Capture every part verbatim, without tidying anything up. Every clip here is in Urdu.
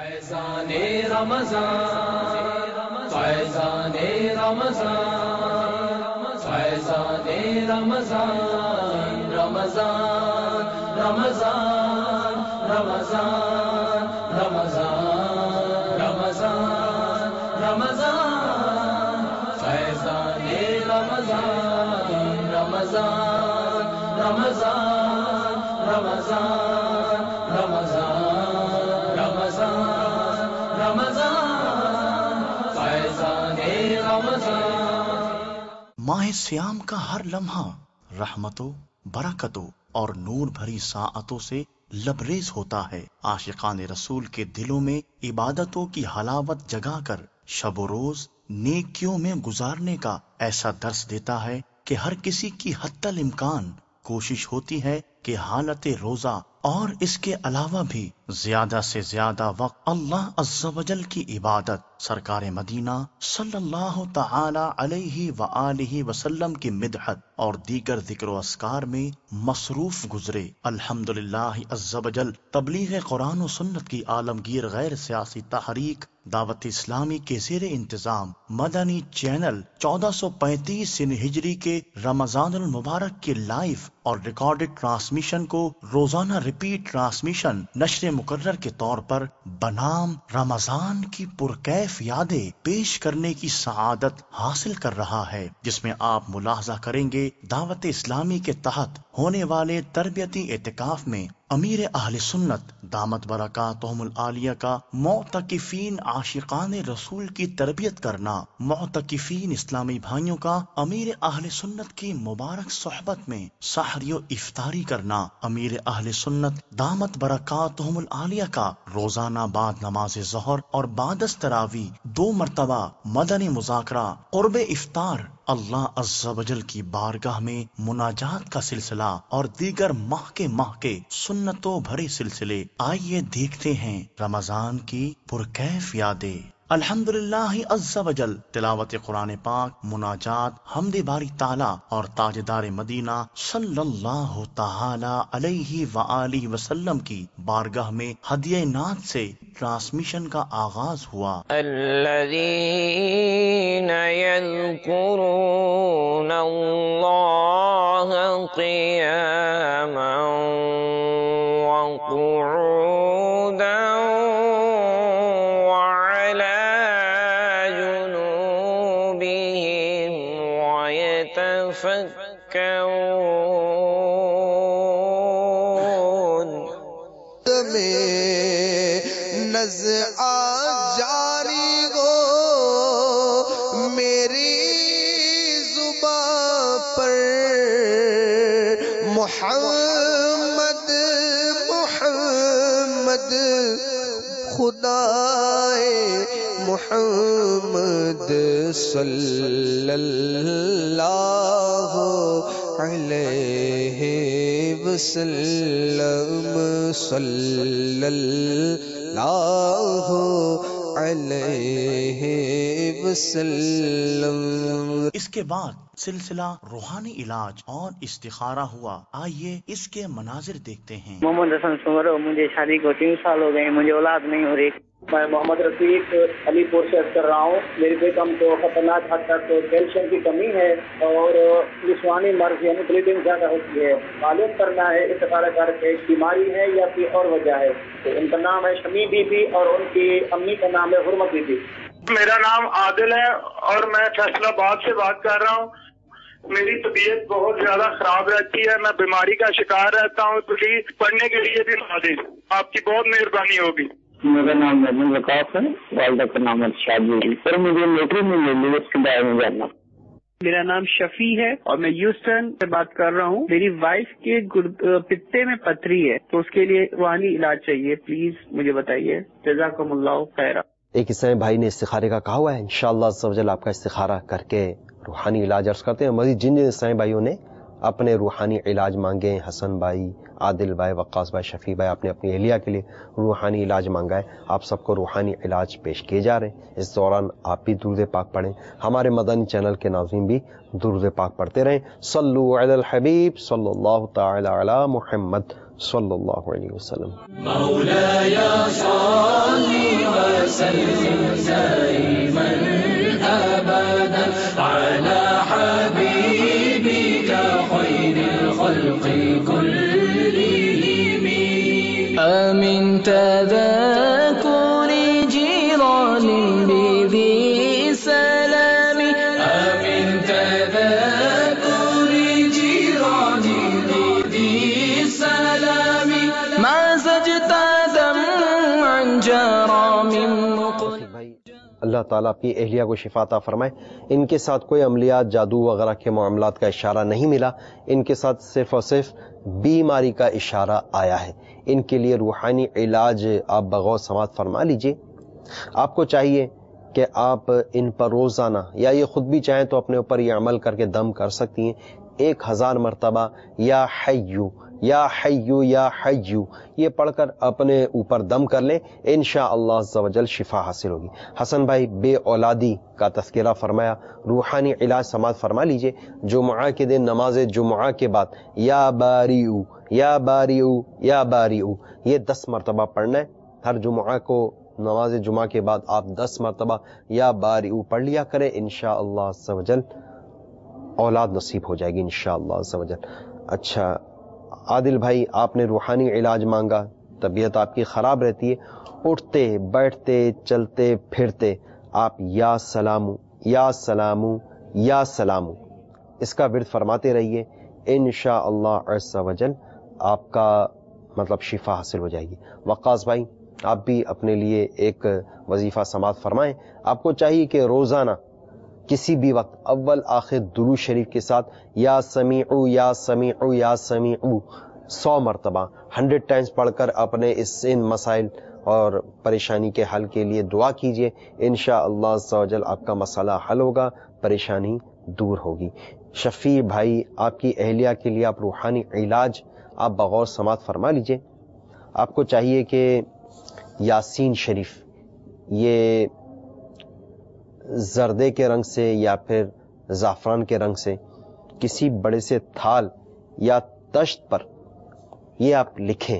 فیضان رمضان فیضان رمضان فیضان رمضان رمضان رمضان رمضان رمضان رمضان رمضان فیضان رمضان رمضان رمضان رمضان رمضان رمضان رمضان فیضان رمضان۔ ماہ سیام کا ہر لمحہ رحمتوں، برکتوں اور نور بھری ساعتوں سے لبریز ہوتا ہے۔ عاشقان رسول کے دلوں میں عبادتوں کی حلاوت جگا کر شب و روز نیکیوں میں گزارنے کا ایسا درس دیتا ہے کہ ہر کسی کی حتی الامکان کوشش ہوتی ہے کہ حالت روزہ اور اس کے علاوہ بھی زیادہ سے زیادہ وقت اللہ عز و جل کی عبادت، سرکار مدینہ صلی اللہ تعالی علیہ وآلہ وسلم کی مدحت اور دیگر ذکر و اذکار میں مصروف گزرے۔ الحمدللہ عز و جل تبلیغ قرآن و سنت کی عالمگیر غیر سیاسی تحریک دعوت اسلامی کے زیر انتظام مدنی چینل چودہ سو پینتیس سن ہجری کے رمضان المبارک کے لائیو اور ریکارڈڈ ٹرانسمیشن کو روزانہ ریپیٹ ٹرانسمیشن نشر مقرر کے طور پر بنام رمضان کی پرکیف یادیں پیش کرنے کی سعادت حاصل کر رہا ہے، جس میں آپ ملاحظہ کریں گے دعوت اسلامی کے تحت ہونے والے تربیتی اعتکاف میں امیر اہل سنت دامت برکاتہم العالیہ کا معتکفین عاشقان رسول کی تربیت کرنا، معتکفین اسلامی بھائیوں کا امیر اہل سنت کی مبارک صحبت میں سحری و افطاری کرنا، امیر اہل سنت دامت برکاتہم العالیہ کا روزانہ بعد نماز ظہر اور بعد از تراویح دو مرتبہ مدنی مذاکرہ قرب افطار، اللہ عز و جل کی بارگاہ میں مناجات کا سلسلہ اور دیگر ماہ کے ماہ کے سنتوں بھرے سلسلے۔ آئیے دیکھتے ہیں رمضان کی پرکیف یادیں۔ الحمدللہ عز و جل تلاوت قرآن پاک، مناجات، حمد باری تعالی اور تاجدار مدینہ صلی اللہ تعالی علیہ وآلہ وسلم کی بارگاہ میں ہدیہ نعت سے ٹرانسمیشن کا آغاز ہوا۔ الذین یذکرون اللہ قیاما وقعودا وعلی جنوبہم ویتفکرون۔ نزعہ جاری ہو میری زباں پر، محمد محمد خدائے محمد صلی اللہ علیہ وسلم صلی اللہ علیہ وسلم۔ اس کے بعد سلسلہ روحانی علاج اور استخارہ ہوا۔ آئیے اس کے مناظر دیکھتے ہیں۔ محمد حسن سمرو، مجھے شادی کو تین سال ہو گئے، مجھے اولاد نہیں ہو رہی۔ میں محمد رفیق علی پور سے کر رہا ہوں۔ میری بیگم کو خطرناک حد تک کیلشیم کی کمی ہے اور جسمانی مرض یعنی بلیڈنگ زیادہ ہوتی ہے۔ معلوم کرنا ہے استخارہ کر کے بیماری ہے یا کوئی اور وجہ ہے۔ تو ان کا نام ہے شمی بی بی اور ان کی امی کا نام ہے حرمت بی بی۔ میرا نام عادل ہے اور میں فیصلہ آباد سے بات کر رہا ہوں۔ میری طبیعت بہت زیادہ خراب رہتی ہے، میں بیماری کا شکار رہتا ہوں، پلیز پڑھنے کے لیے بھی بتا دیں، آپ کی بہت مہربانی ہوگی۔ میرا نام محمد وقاص ہے، والدہ کا نام ہے شادی۔ سر مجھے لوٹری میں ملی، اس کے بارے میں جاننا۔ میرا نام شفیع ہے اور میں یوسٹن سے بات کر رہا ہوں۔ میری وائف کے پتے میں پتھری ہے تو اس کے لیے روحانی علاج چاہیے، پلیز مجھے بتائیے، جزاکم اللہ خیرہ۔ ایک اسلامی بھائی نے استخارے کا کہا ہوا ہے، انشاءاللہ عز و جل آپ کا استخارہ کر کے روحانی علاج عرض کرتے ہیں۔ مزید جن جن اسلامی بھائیوں نے اپنے روحانی علاج مانگے، حسن بھائی، عادل بھائی، وقاص بھائی، شفیع بھائی، آپ نے اپنی اہلیہ کے لیے روحانی علاج مانگا ہے، آپ سب کو روحانی علاج پیش کیے جا رہے ہیں۔ اس دوران آپ بھی درود پاک پڑھیں، ہمارے مدنی چینل کے ناظرین بھی درود پاک پڑھتے رہیں۔ صلو علی الحبیب صلی اللہ تعالی علی محمد صلی اللہ علیہ وسلم۔ مولایا صلی دائما أبدا على حبيبك خير الخلق كلهم. آمن تذكر جيران بذي سلام، آمن تذكر جيران بذي سلام، ما زجت دمعا جرى من مقل. اللہ تعالیٰ اپنی اہلیہ کو شفا عطا فرمائے. ان کے ساتھ کوئی عملیات، جادو وغیرہ کے معاملات کا اشارہ نہیں ملا. ان کے ساتھ صرف اور صرف بیماری کا اشارہ آیا ہے. ان کے لیے روحانی علاج آپ بغور سماعت فرما لیجئے. آپ کو چاہیے کہ آپ ان پر روزانہ، یا یہ خود بھی چاہیں تو اپنے اوپر یہ عمل کر کے دم کر سکتی ہیں، ایک ہزار مرتبہ یا حیو یا حیو یا حیو یہ پڑھ کر اپنے اوپر دم کر لیں. انشاءاللہ عز و جل شفا حاصل ہوگی. حسن بھائی بے اولادی کا تذکرہ فرمایا، روحانی علاج سماعت فرما لیجئے. جمعہ کے دن نماز جمعہ کے بعد یا باریو یا باریو یا باریو یہ دس مرتبہ پڑھنا ہے. ہر جمعہ کو نماز جمعہ کے بعد آپ دس مرتبہ یا باریو پڑھ لیا کریں. انشاءاللہ عز و جل اولاد نصیب ہو جائے گی انشاءاللہ عز و جل. اچھا عادل بھائی، آپ نے روحانی علاج مانگا، طبیعت آپ کی خراب رہتی ہے، اٹھتے بیٹھتے چلتے پھرتے آپ یا سلامو یا سلامو یا سلامو اس کا ورد فرماتے رہیے. انشاءاللہ عز و جل آپ کا مطلب شفا حاصل ہو جائے گی. وقاص بھائی، آپ بھی اپنے لیے ایک وظیفہ سماعت فرمائیں. آپ کو چاہیے کہ روزانہ کسی بھی وقت اول آخر درود شریف کے ساتھ یا سمیعو یا سمیعو یا سمیعو سو مرتبہ ہنڈریڈ ٹائمز پڑھ کر اپنے اس ان مسائل اور پریشانی کے حل کے لیے دعا کیجیے. انشاءاللہ عز و جل آپ کا مسئلہ حل ہوگا، پریشانی دور ہوگی. شفیع بھائی، آپ کی اہلیہ کے لیے آپ روحانی علاج آپ بغور سماعت فرما لیجئے. آپ کو چاہیے کہ یاسین شریف یہ زردے کے رنگ سے یا پھر زعفران کے رنگ سے کسی بڑے سے تھال یا تشت پر یہ آپ لکھیں،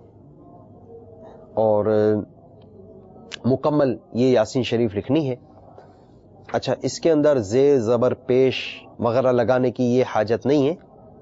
اور مکمل یہ یاسین شریف لکھنی ہے. اچھا، اس کے اندر زیر زبر پیش وغیرہ لگانے کی یہ حاجت نہیں ہے،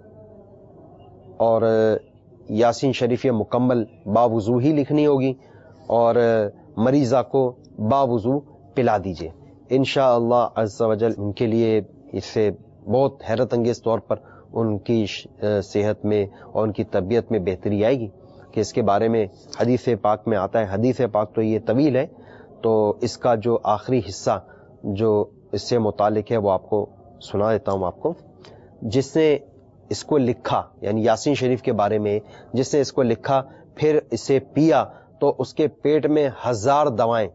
اور یاسین شریف یہ مکمل باوضو ہی لکھنی ہوگی، اور مریضہ کو باوضو پلا دیجیے. انشاءاللہ عز و جل ان کے لیے اس سے بہت حیرت انگیز طور پر ان کی صحت میں اور ان کی طبیعت میں بہتری آئے گی، کہ اس کے بارے میں حدیث پاک میں آتا ہے. حدیث پاک تو یہ طویل ہے، تو اس کا جو آخری حصہ جو اس سے متعلق ہے وہ آپ کو سنا دیتا ہوں. آپ کو جس نے اس کو لکھا، یعنی یاسین شریف کے بارے میں جس نے اس کو لکھا پھر اسے پیا، تو اس کے پیٹ میں ہزار دوائیں،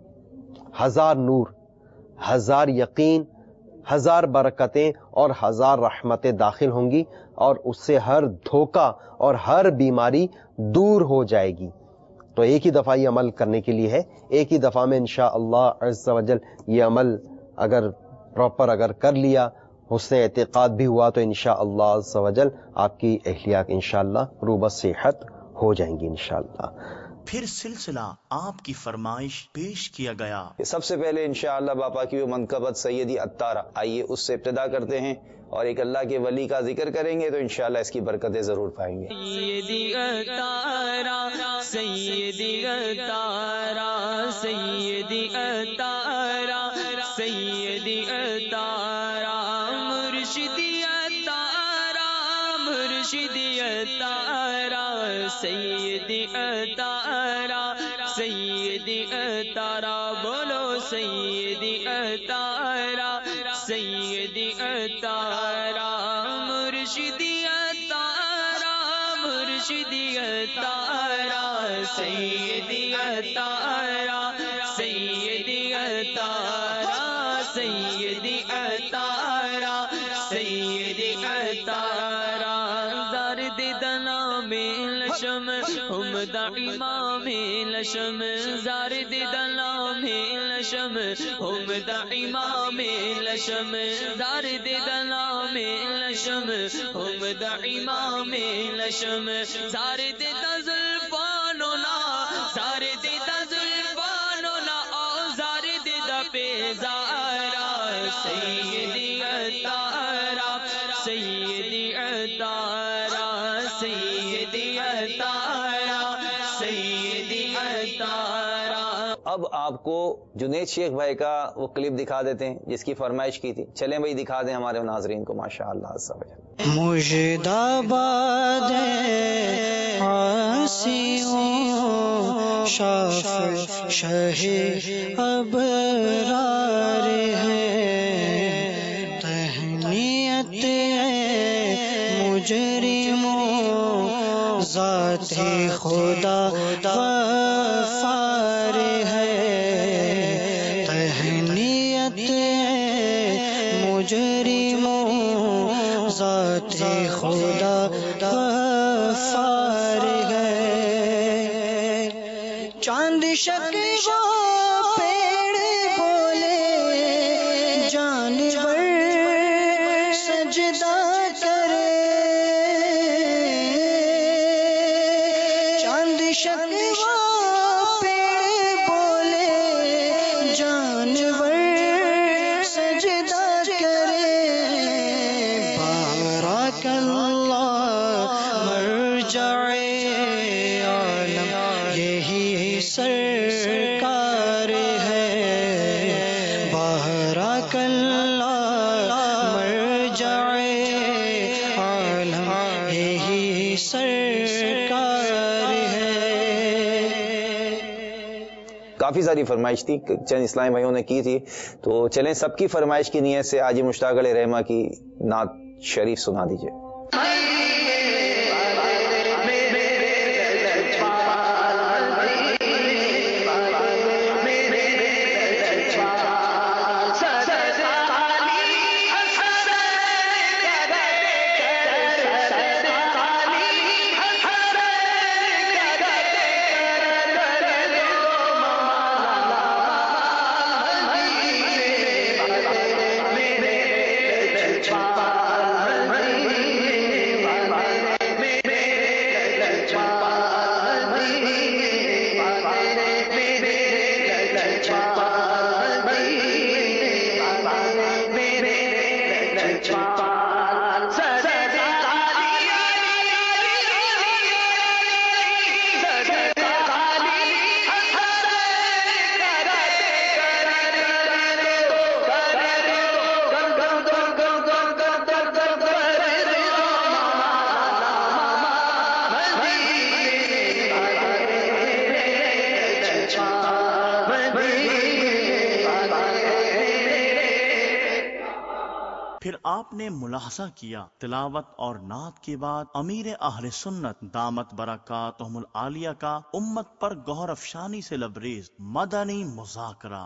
ہزار نور، ہزار یقین، ہزار برکتیں اور ہزار رحمتیں داخل ہوں گی، اور اس سے ہر دھوکہ اور ہر بیماری دور ہو جائے گی. تو ایک ہی دفعہ یہ عمل کرنے کے لیے ہے، ایک ہی دفعہ میں انشاءاللہ عز و جل یہ عمل اگر پراپر اگر کر لیا، حسن اعتقاد بھی ہوا، تو انشاءاللہ عز و جل آپ کی اہلیہ انشاءاللہ روبہ صحت ہو جائیں گی انشاءاللہ. پھر سلسلہ آپ کی فرمائش پیش کیا گیا. سب سے پہلے انشاءاللہ باپا کی وہ منقبت سیدی عطارہ، آئیے اس سے ابتدا کرتے ہیں اور ایک اللہ کے ولی کا ذکر کریں گے تو انشاءاللہ اس کی برکتیں ضرور پائیں گے. سیدی عطارہ سیدی عطارہ سیدی عطارہ سیدی عطارہ مرشدی عطارہ مرشدی عطارہ سیدی عطارہ سیدی عطارہ بولو سیدی عطارہ سیدی عطارہ مرشدی عطارہ مرشدی عطارہ سیدی عطارہ سیدی عطارہ سیدی عطارہ سیدی عطارہ زرد دنا میں لشم حمد امام لشم زرد دنا میں لشم حمد امام لشم زرد دنا میں لشم حمد امام لشم زرد تزلفاننا زرد تزلفاننا پیزارا سیدی اتارا سیدی اتارا سیدی اتارا سیدی اتارا. اب آپ کو جنید شیخ بھائی کا وہ کلپ دکھا دیتے ہیں جس کی فرمائش کی تھی. چلیں بھائی دکھا دیں ہمارے ناظرین کو. ماشاء اللہ مجداباد عاصیوں شاف شہ ابرار ہے تہنیت مجرموں ذات خدا غفار ہے تہنیت مجرموں ذات خدا غفار ہے. چاند شکوا پیڑ بولے جانور سجدہ کرے چاند شکوا پیڑ بولے جانور سجدہ کرے. بارک اللہ مرجع عالم یہی سرکار ہے بارک اللہ مرجع عالم یہی سرکار ہے. کافی ساری فرمائش تھی چند اسلامی بھائیوں نے کی تھی, تو چلیں سب کی فرمائش کی نیت سے آج مشتاق علیہ رحمہ کی نعت شریف سنا دیجئے. پھر آپ نے ملاحظہ کیا تلاوت اور نعت کے بعد امیر اہل سنت دامت برکاتہم العالیہ کا امت پر گوہر افشانی سے لبریز مدنی مذاکرہ.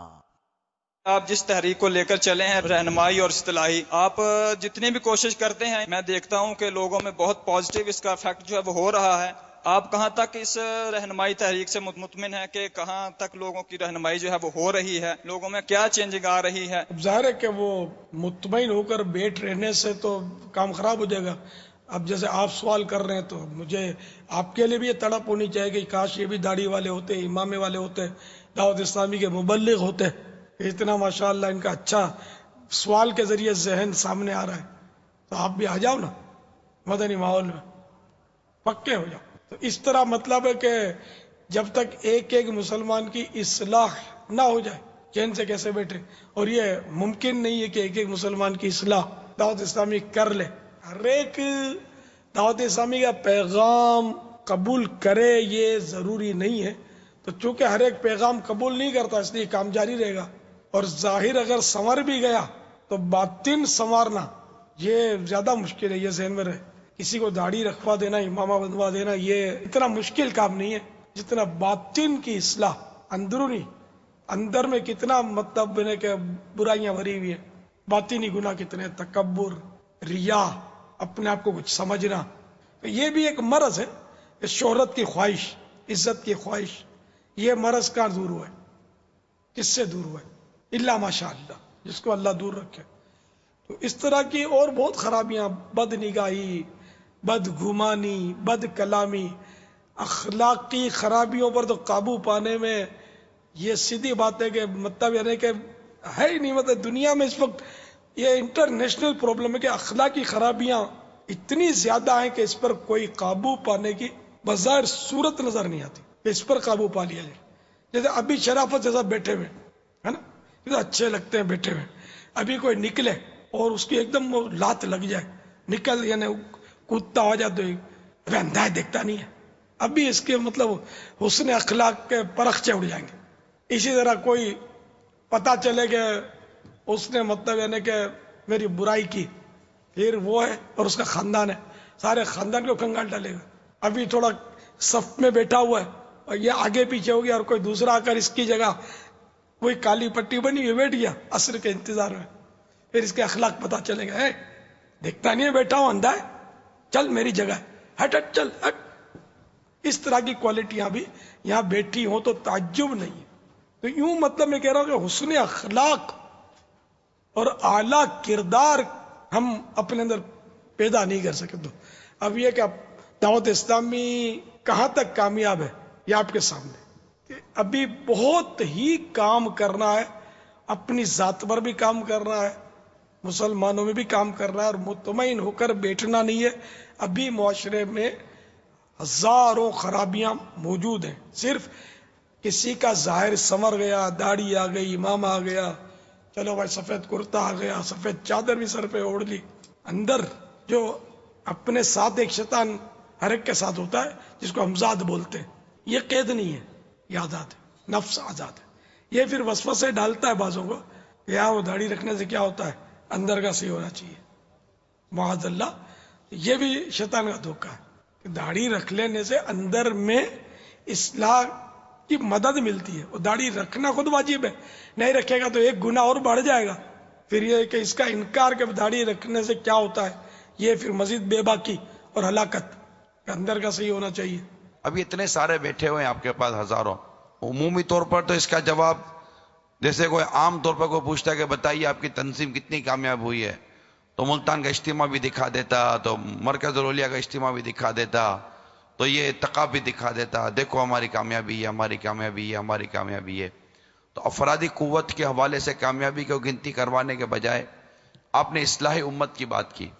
آپ جس تحریک کو لے کر چلے ہیں رہنمائی اور اصطلاحی, آپ جتنی بھی کوشش کرتے ہیں میں دیکھتا ہوں کہ لوگوں میں بہت پازیٹیو اس کا افیکٹ جو ہے وہ ہو رہا ہے. آپ کہاں تک اس رہنمائی تحریک سے مطمئن ہے کہ کہاں تک لوگوں کی رہنمائی جو ہے وہ ہو رہی ہے, لوگوں میں کیا چینجنگ آ رہی ہے؟ ظاہر ہے کہ وہ مطمئن ہو کر بیٹھ رہنے سے تو کام خراب ہو جائے گا. اب جیسے آپ سوال کر رہے ہیں تو مجھے آپ کے لیے بھی یہ تڑپ ہونی چاہیے کہ کاش یہ بھی داڑھی والے ہوتے, امامے والے ہوتے, دعوت اسلامی کے مبلغ ہوتے. اتنا ماشاءاللہ ان کا اچھا سوال کے ذریعے ذہن سامنے آ رہا ہے, تو آپ بھی آ جاؤ نا مدنی ماحول میں, پکے ہو جاؤ. تو اس طرح مطلب ہے کہ جب تک ایک ایک مسلمان کی اصلاح نہ ہو جائے چین سے کیسے بیٹھے, اور یہ ممکن نہیں ہے کہ ایک ایک مسلمان کی اصلاح دعوت اسلامی کر لے. ہر ایک دعوت اسلامی کا پیغام قبول کرے یہ ضروری نہیں ہے. تو چونکہ ہر ایک پیغام قبول نہیں کرتا اس لیے کام جاری رہے گا, اور ظاہر اگر سنور بھی گیا تو باطن سنوارنا یہ زیادہ مشکل ہے. یہ ذہن میں رہے, کسی کو داڑھی رکھوا دینا, امامہ بنوا دینا یہ اتنا مشکل کام نہیں ہے جتنا باطن کی اصلاح, اندرونی اندر میں کتنا مطلب ہے کہ برائیاں بھری ہوئی ہیں, باطنی گناہ کتنے, تکبر, ریا, اپنے آپ کو کچھ سمجھنا. یہ بھی ایک مرض ہے, شہرت کی خواہش, عزت کی خواہش. یہ مرض کہاں دور ہوا ہے, کس سے دور ہوا ہے؟ الا ماشاء اللہ, جس کو اللہ دور رکھے. تو اس طرح کی اور بہت خرابیاں, بد نگاہی, بد گمانی, بد کلامی, اخلاقی خرابیوں پر تو قابو پانے میں یہ سیدھی بات ہے کہ مطلب یعنی کہ ہے ہی نہیں. مطلب دنیا میں اس وقت یہ انٹرنیشنل پرابلم ہے کہ اخلاقی خرابیاں اتنی زیادہ ہیں کہ اس پر کوئی قابو پانے کی بظاہر صورت نظر نہیں آتی کہ اس پر قابو پا لیا جائے. جیسے ابھی شرافت جیسا بیٹھے ہوئے ہے نا, یہ اچھے لگتے ہیں بیٹھے ہوئے, ابھی کوئی نکلے اور اس کی ایک دم لات لگ جائے, نکل یعنی کودتا ہو جائے تو اندھا دیکھتا نہیں ہے, ابھی اس کے مطلب حسن اخلاق کے پرخچے اڑ جائیں گے. اسی طرح کوئی پتا چلے کہ اس نے مطلب یعنی کہ میری برائی کی, پھر وہ ہے اور اس کا خاندان ہے, سارے خاندان کو کنگال ڈالے گا. ابھی تھوڑا صف میں بیٹھا ہوا ہے اور یہ آگے پیچھے ہو گیا اور کوئی دوسرا آ کر اس کی جگہ کوئی کالی پٹی بنی ہوئی بیٹھ گیا عصر کے انتظار میں, پھر اس کے اخلاق پتا چلے گا, دیکھتا نہیں ہے بیٹھا ہوں اندھا ہے, چل میری جگہ ہٹ ہٹ چل ہٹ. اس طرح کی کوالٹیاں بھی یہاں بیٹھی ہوں تو تعجب نہیں ہے. تو یوں مطلب میں کہہ رہا ہوں کہ حسن اخلاق اور اعلیٰ کردار ہم اپنے اندر پیدا نہیں کر سکے. تو اب یہ کہ دعوت اسلامی کہاں تک کامیاب ہے یہ آپ کے سامنے, کہ ابھی بہت ہی کام کرنا ہے, اپنی ذات پر بھی کام کرنا ہے, مسلمانوں میں بھی کام کرنا ہے, اور مطمئن ہو کر بیٹھنا نہیں ہے. ابھی معاشرے میں ہزاروں خرابیاں موجود ہیں. صرف کسی کا ظاہر سنور گیا, داڑھی آ گئی, امام آ گیا, چلو بھائی سفید کرتا آ گیا, سفید چادر بھی سر پہ اوڑھ لی, اندر جو اپنے ساتھ ایک شیطان ہر ایک کے ساتھ ہوتا ہے جس کو ہمزاد بولتے ہیں, یہ قید نہیں ہے, یہ آزاد ہے, نفس آزاد ہے. یہ پھر وسوسے ڈالتا ہے بعضوں کو کہ یہاں وہ داڑھی رکھنے سے کیا ہوتا ہے, اندر کا صحیح ہونا چاہیے. معاذ اللہ, یہ بھی شیطان کا دھوکہ ہے کہ داڑھی رکھ لینے سے اندر میں اصلاح کی مدد ملتی ہے. وہ داڑھی رکھنا خود واجب ہے, نہیں رکھے گا تو ایک گناہ اور بڑھ جائے گا. پھر یہ کہ اس کا انکار کہ داڑھی رکھنے سے کیا ہوتا ہے, یہ پھر مزید بے باکی اور ہلاکت, کہ اندر کا صحیح ہونا چاہیے. ابھی اتنے سارے بیٹھے ہوئے ہیں آپ کے پاس ہزاروں, عمومی طور پر تو اس کا جواب جیسے کوئی عام طور پر کوئی پوچھتا ہے کہ بتائیے آپ کی تنظیم کتنی کامیاب ہوئی ہے, تو ملتان کا اجتماع بھی دکھا دیتا, تو مرکز الاولیاء کا اجتماع بھی دکھا دیتا, تو یہ اتقاء بھی دکھا دیتا, دیکھو ہماری کامیابی ہے, ہماری کامیابی ہے, ہماری کامیابی ہے. تو افرادی قوت کے حوالے سے کامیابی کو گنتی کروانے کے بجائے آپ نے اصلاح امت کی بات کی.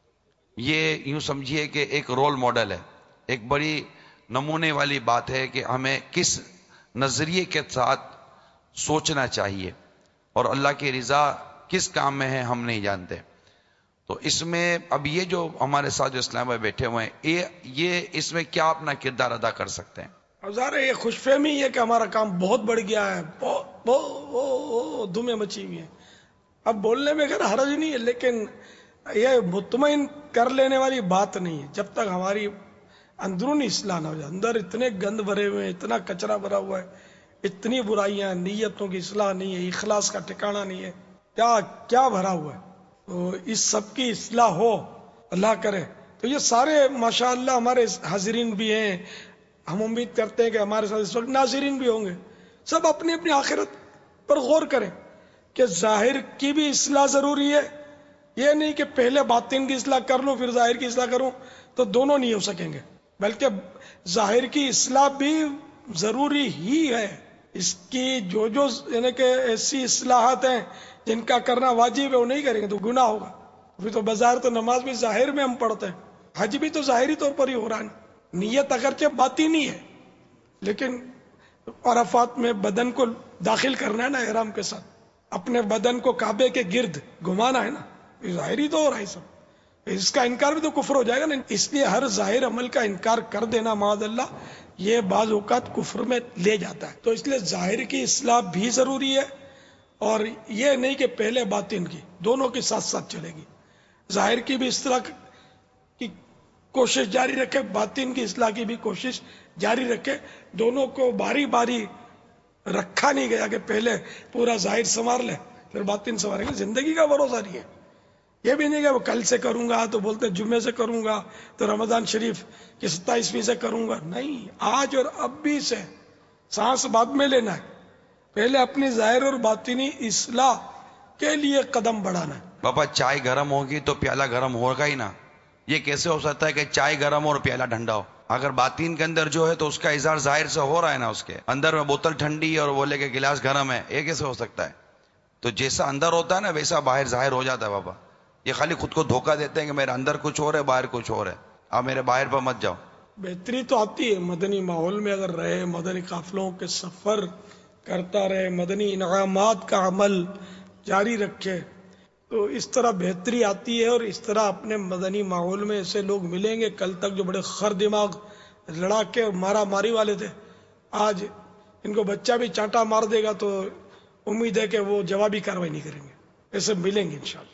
یہ یوں سمجھیے کہ ایک رول ماڈل ہے, ایک بڑی نمونے والی بات ہے کہ ہمیں کس نظریے کے ساتھ سوچنا چاہیے, اور اللہ کی رضا کس کام میں ہے ہم نہیں جانتے. تو اس میں اب یہ جو ہمارے ساتھ جو اسلام میں بیٹھے ہوئے ہیں, یہ یہ اس میں کیا اپنا کردار ادا کر سکتے ہیں؟ اب ظاہر ہے یہ خوش فہمی ہے کہ ہمارا کام بہت بڑھ گیا ہے, بہت بہت دھومیں مچی ہوئی ہیں. اب بولنے میں خیر حرج نہیں ہے, لیکن یہ مطمئن کر لینے والی بات نہیں ہے جب تک ہماری اندرونی اصلاح نہ ہو جائے. اندر اتنے گند بھرے ہوئے ہیں, اتنا کچرا بھرا ہوا ہے, اتنی برائیاں, نیتوں کی اصلاح نہیں ہے, اخلاص کا ٹھکانہ نہیں ہے, کیا کیا بھرا ہوا ہے. تو اس سب کی اصلاح ہو, اللہ کرے. تو یہ سارے ماشاءاللہ ہمارے حاضرین بھی ہیں, ہم امید کرتے ہیں کہ ہمارے ساتھ اس وقت ناظرین بھی ہوں گے, سب اپنی اپنی آخرت پر غور کریں کہ ظاہر کی بھی اصلاح ضروری ہے. یہ نہیں کہ پہلے باطن کی اصلاح کر لوں پھر ظاہر کی اصلاح کروں, تو دونوں نہیں ہو سکیں گے, بلکہ ظاہر کی اصلاح بھی ضروری ہی ہے. اس کی جو جو یعنی کہ ایسی اصلاحات ہیں جن کا کرنا واجب ہے وہ نہیں کریں گے تو گناہ ہوگا. پھر تو بظاہر تو نماز بھی ظاہر میں ہم پڑھتے ہیں, حج بھی تو ظاہری طور پر ہی ہو رہا ہے, نیت اگرچہ باطنی ہے, لیکن عرفات میں بدن کو داخل کرنا ہے نا احرام کے ساتھ, اپنے بدن کو کعبے کے گرد گھمانا ہے نا, ظاہری تو ہو رہا ہے سب. اس کا انکار بھی تو کفر ہو جائے گا نا. اس لیے ہر ظاہر عمل کا انکار کر دینا معاذ اللہ یہ بعض اوقات کفر میں لے جاتا ہے. تو اس لیے ظاہر کی اصلاح بھی ضروری ہے, اور یہ نہیں کہ پہلے باطن کی, دونوں کے ساتھ ساتھ چلے گی. ظاہر کی بھی اصلاح کی کوشش جاری رکھے, باطن کی اصلاح کی بھی کوشش جاری رکھے. دونوں کو باری باری رکھا نہیں گیا کہ پہلے پورا ظاہر سنوار لے پھر باطن سنواریں گے. زندگی کا بھروسہ نہیں ہے. یہ بھی نہیں کہ وہ کل سے کروں گا تو بولتے جمعے سے کروں گا تو رمضان شریف کی ستائیسویں سے کروں گا. نہیں, آج اور اب بھی سے سانس بعد میں لینا ہے, پہلے اپنی ظاہر اور باطنی اصلاح کے لیے قدم بڑھانا ہے. بابا چائے گرم ہوگی تو پیالہ گرم ہوگا ہی نا. یہ کیسے ہو سکتا ہے کہ چائے گرم اور پیالہ ٹھنڈا ہو؟ اگر باطین کے اندر جو ہے تو اس کا اظہار ظاہر سے ہو رہا ہے نا, اس کے اندر میں بوتل ٹھنڈی اور بولے کہ گلاس گرم ہے, یہ کیسے ہو سکتا ہے؟ تو جیسا اندر ہوتا ہے نا ویسا باہر ظاہر ہو جاتا ہے بابا. یہ خالی خود کو دھوکہ دیتے ہیں کہ میرے اندر کچھ اور ہے باہر کچھ اور ہے, آپ میرے باہر پر مت جاؤ. بہتری تو آتی ہے مدنی ماحول میں اگر رہے, مدنی قافلوں کے سفر کرتا رہے, مدنی انعامات کا عمل جاری رکھے, تو اس طرح بہتری آتی ہے. اور اس طرح اپنے مدنی ماحول میں ایسے لوگ ملیں گے. کل تک جو بڑے خر دماغ لڑا کے مارا ماری والے تھے, آج ان کو بچہ بھی چانٹا مار دے گا تو امید ہے کہ وہ جوابی کاروائی نہیں کریں گے. ایسے ملیں گے انشاءاللہ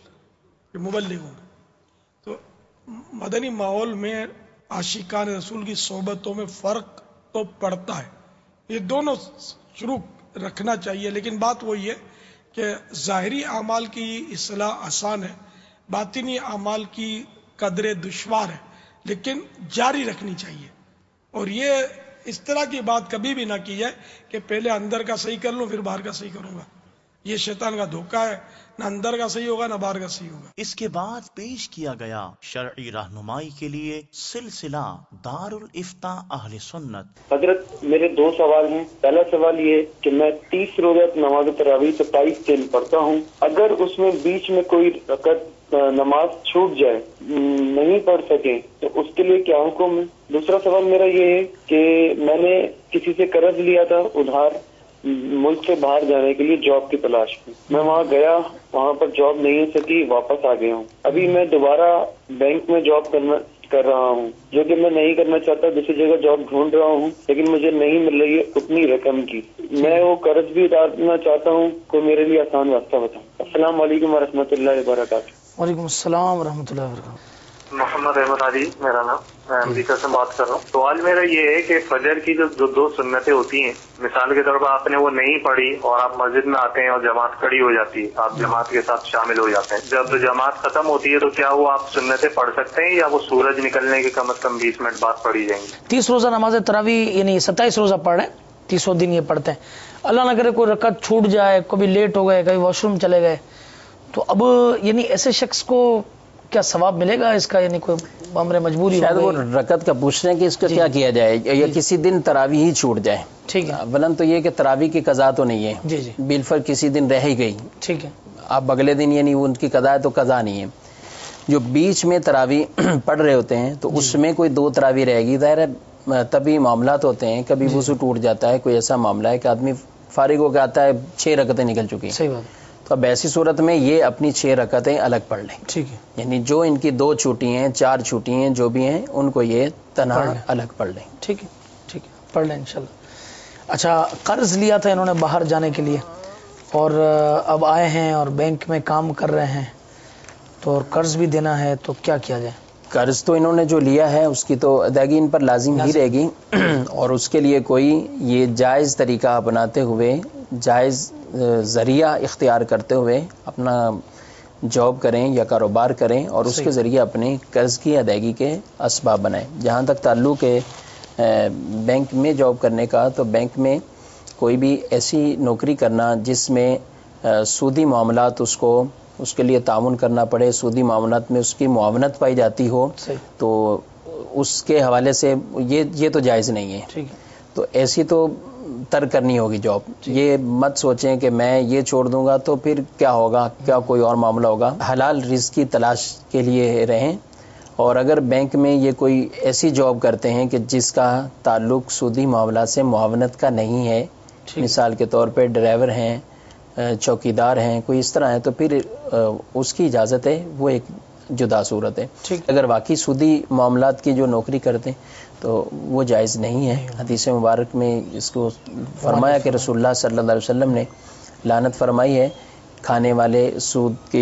مبلغوں میں. تو مدنی ماحول میں عاشقان رسول کی صحبتوں میں فرق تو پڑتا ہے, یہ دونوں شروع رکھنا چاہیے. لیکن بات وہی ہے کہ ظاہری اعمال کی اصلاح آسان ہے, باطنی اعمال کی قدر دشوار ہے, لیکن جاری رکھنی چاہیے. اور یہ اس طرح کی بات کبھی بھی نہ کی جائے کہ پہلے اندر کا صحیح کر لوں پھر باہر کا صحیح کروں گا. یہ شیطان کا دھوکہ ہے, نہ اندر کا صحیح ہوگا نہ باہر کا صحیح ہوگا. اس کے بعد پیش کیا گیا شرعی رہنمائی کے لیے سلسلہ دار الافتاء اہل سنت. حضرت میرے دو سوال ہیں. پہلا سوال یہ کہ میں تیس روزہ نماز تراویح ستائیس دن پڑھتا ہوں, اگر اس میں بیچ میں کوئی رکعت نماز چھوٹ جائے, نہیں پڑھ سکے, تو اس کے لیے کیا حکم ہے؟ دوسرا سوال میرا یہ ہے کہ میں نے کسی سے قرض لیا تھا ادھار ملک سے باہر جانے کے لیے جاب کی تلاش میں. میں وہاں گیا, وہاں پر جاب نہیں ہو سکی, واپس آ گیا ہوں. ابھی میں دوبارہ بینک میں جاب کرنا کر رہا ہوں جو کہ میں نہیں کرنا چاہتا. دوسری جگہ جاب ڈھونڈ رہا ہوں لیکن مجھے نہیں مل رہی ہے اتنی رقم کی. میں وہ قرض بھی اتارنا چاہتا ہوں, کوئی میرے لیے آسان راستہ بتاؤ. السلام علیکم ورحمۃ اللہ وبرکاتہ. وعلیکم السلام ورحمۃ اللہ وبرکاتہ. محمد احمد علی میرا نام, میں امریکہ سے بات کر رہا ہوں. سوال میرا یہ ہے کہ فجر کی جو جو دو سنتیں ہوتی ہیں, مثال کے طور پر آپ نے وہ نہیں پڑھی اور آپ مسجد میں آتے ہیں اور جماعت کھڑی ہو جاتی ہے, آپ جماعت کے ساتھ شامل ہو جاتے ہیں. جب جماعت ختم ہوتی ہے تو کیا وہ آپ سنتیں پڑھ سکتے ہیں یا وہ سورج نکلنے کے کم از کم بیس منٹ بعد پڑھی جائیں گی؟ تیس روزہ نماز تراویح یعنی ستائیس روزہ پڑھ رہے ہیں, تیسوں دن یہ پڑھتے ہیں. اللہ نہ کرے کوئی رکعت چھوٹ جائے, کبھی لیٹ ہو گئے, کبھی واش روم چلے گئے, تو اب یعنی ایسے شخص کو کیا ثواب ملے گا اس کا؟ یعنی کوئی امر مجبوری شاید وہ رکعت کا پوچھ رہے ہیں کہ اس کا کیا کیا جائے, یا کسی دن تراویح ہی چھوٹ جائے. ٹھیک ہے, اولن تو یہ کہ تراویح کی قضا تو نہیں ہے, جی جی بالفر کسی دن رہ ہی گئی. ٹھیک ہے, آپ اگلے دن یعنی ان کی قضا ہے تو قضا نہیں ہے. جو بیچ میں تراویح پڑھ رہے ہوتے ہیں تو اس میں کوئی دو تراویح رہے گی, ظاہر ہے تبھی معاملات ہوتے ہیں, کبھی وضو ٹوٹ جاتا ہے, کوئی ایسا معاملہ ہے کہ آدمی فارغ ہو کے آتا ہے چھ رکعتیں نکل چکی ہیں. صحیح بات. تو اب ایسی صورت میں یہ اپنی چھ رکعتیں الگ پڑھ لیں. ٹھیک ہے, یعنی جو ان کی دو چھوٹی ہیں, چار چھوٹی ہیں, جو بھی ہیں ان کو یہ تنہا الگ پڑھ لیں. ٹھیک ہے, ٹھیک ہے, پڑھ لیں انشاءاللہ. اچھا, قرض لیا تھا انہوں نے باہر جانے کے لیے اور اب آئے ہیں اور بینک میں کام کر رہے ہیں, تو اور قرض بھی دینا ہے, تو کیا کیا جائے؟ قرض تو انہوں نے جو لیا ہے اس کی تو ادائیگی ان پر لازم ہی رہے گی, اور اس کے لیے کوئی یہ جائز طریقہ اپناتے ہوئے, جائز ذریعہ اختیار کرتے ہوئے اپنا جاب کریں یا کاروبار کریں اور اس کے ذریعے اپنے قرض کی ادائیگی کے اسباب بنائیں. جہاں تک تعلق ہے بینک میں جاب کرنے کا, تو بینک میں کوئی بھی ایسی نوکری کرنا جس میں سودی معاملات اس کو اس کے لیے تعاون کرنا پڑے, سودی معاملات میں اس کی معاونت پائی جاتی ہو, تو اس کے حوالے سے یہ یہ تو جائز نہیں ہے. ٹھیک ہے, تو ایسی تو ترک کرنی ہوگی جاب. یہ مت سوچیں کہ میں یہ چھوڑ دوں گا تو پھر کیا ہوگا, کیا کوئی اور معاملہ ہوگا. حلال رزق کی تلاش کے لیے رہیں, اور اگر بینک میں یہ کوئی ایسی جاب کرتے ہیں کہ جس کا تعلق سودی معاملات سے معاونت کا نہیں ہے, مثال کے طور پہ ڈرائیور ہیں, چوکیدار ہیں, کوئی اس طرح ہے, تو پھر اس کی اجازت ہے, وہ ایک جدا صورت ہے. اگر واقعی سودی معاملات کی جو نوکری کرتے ہیں تو وہ جائز نہیں ہے. حدیث مبارک میں اس کو فرمایا کہ رسول اللہ صلی اللہ علیہ وسلم نے لعنت فرمائی ہے کھانے والے سود کی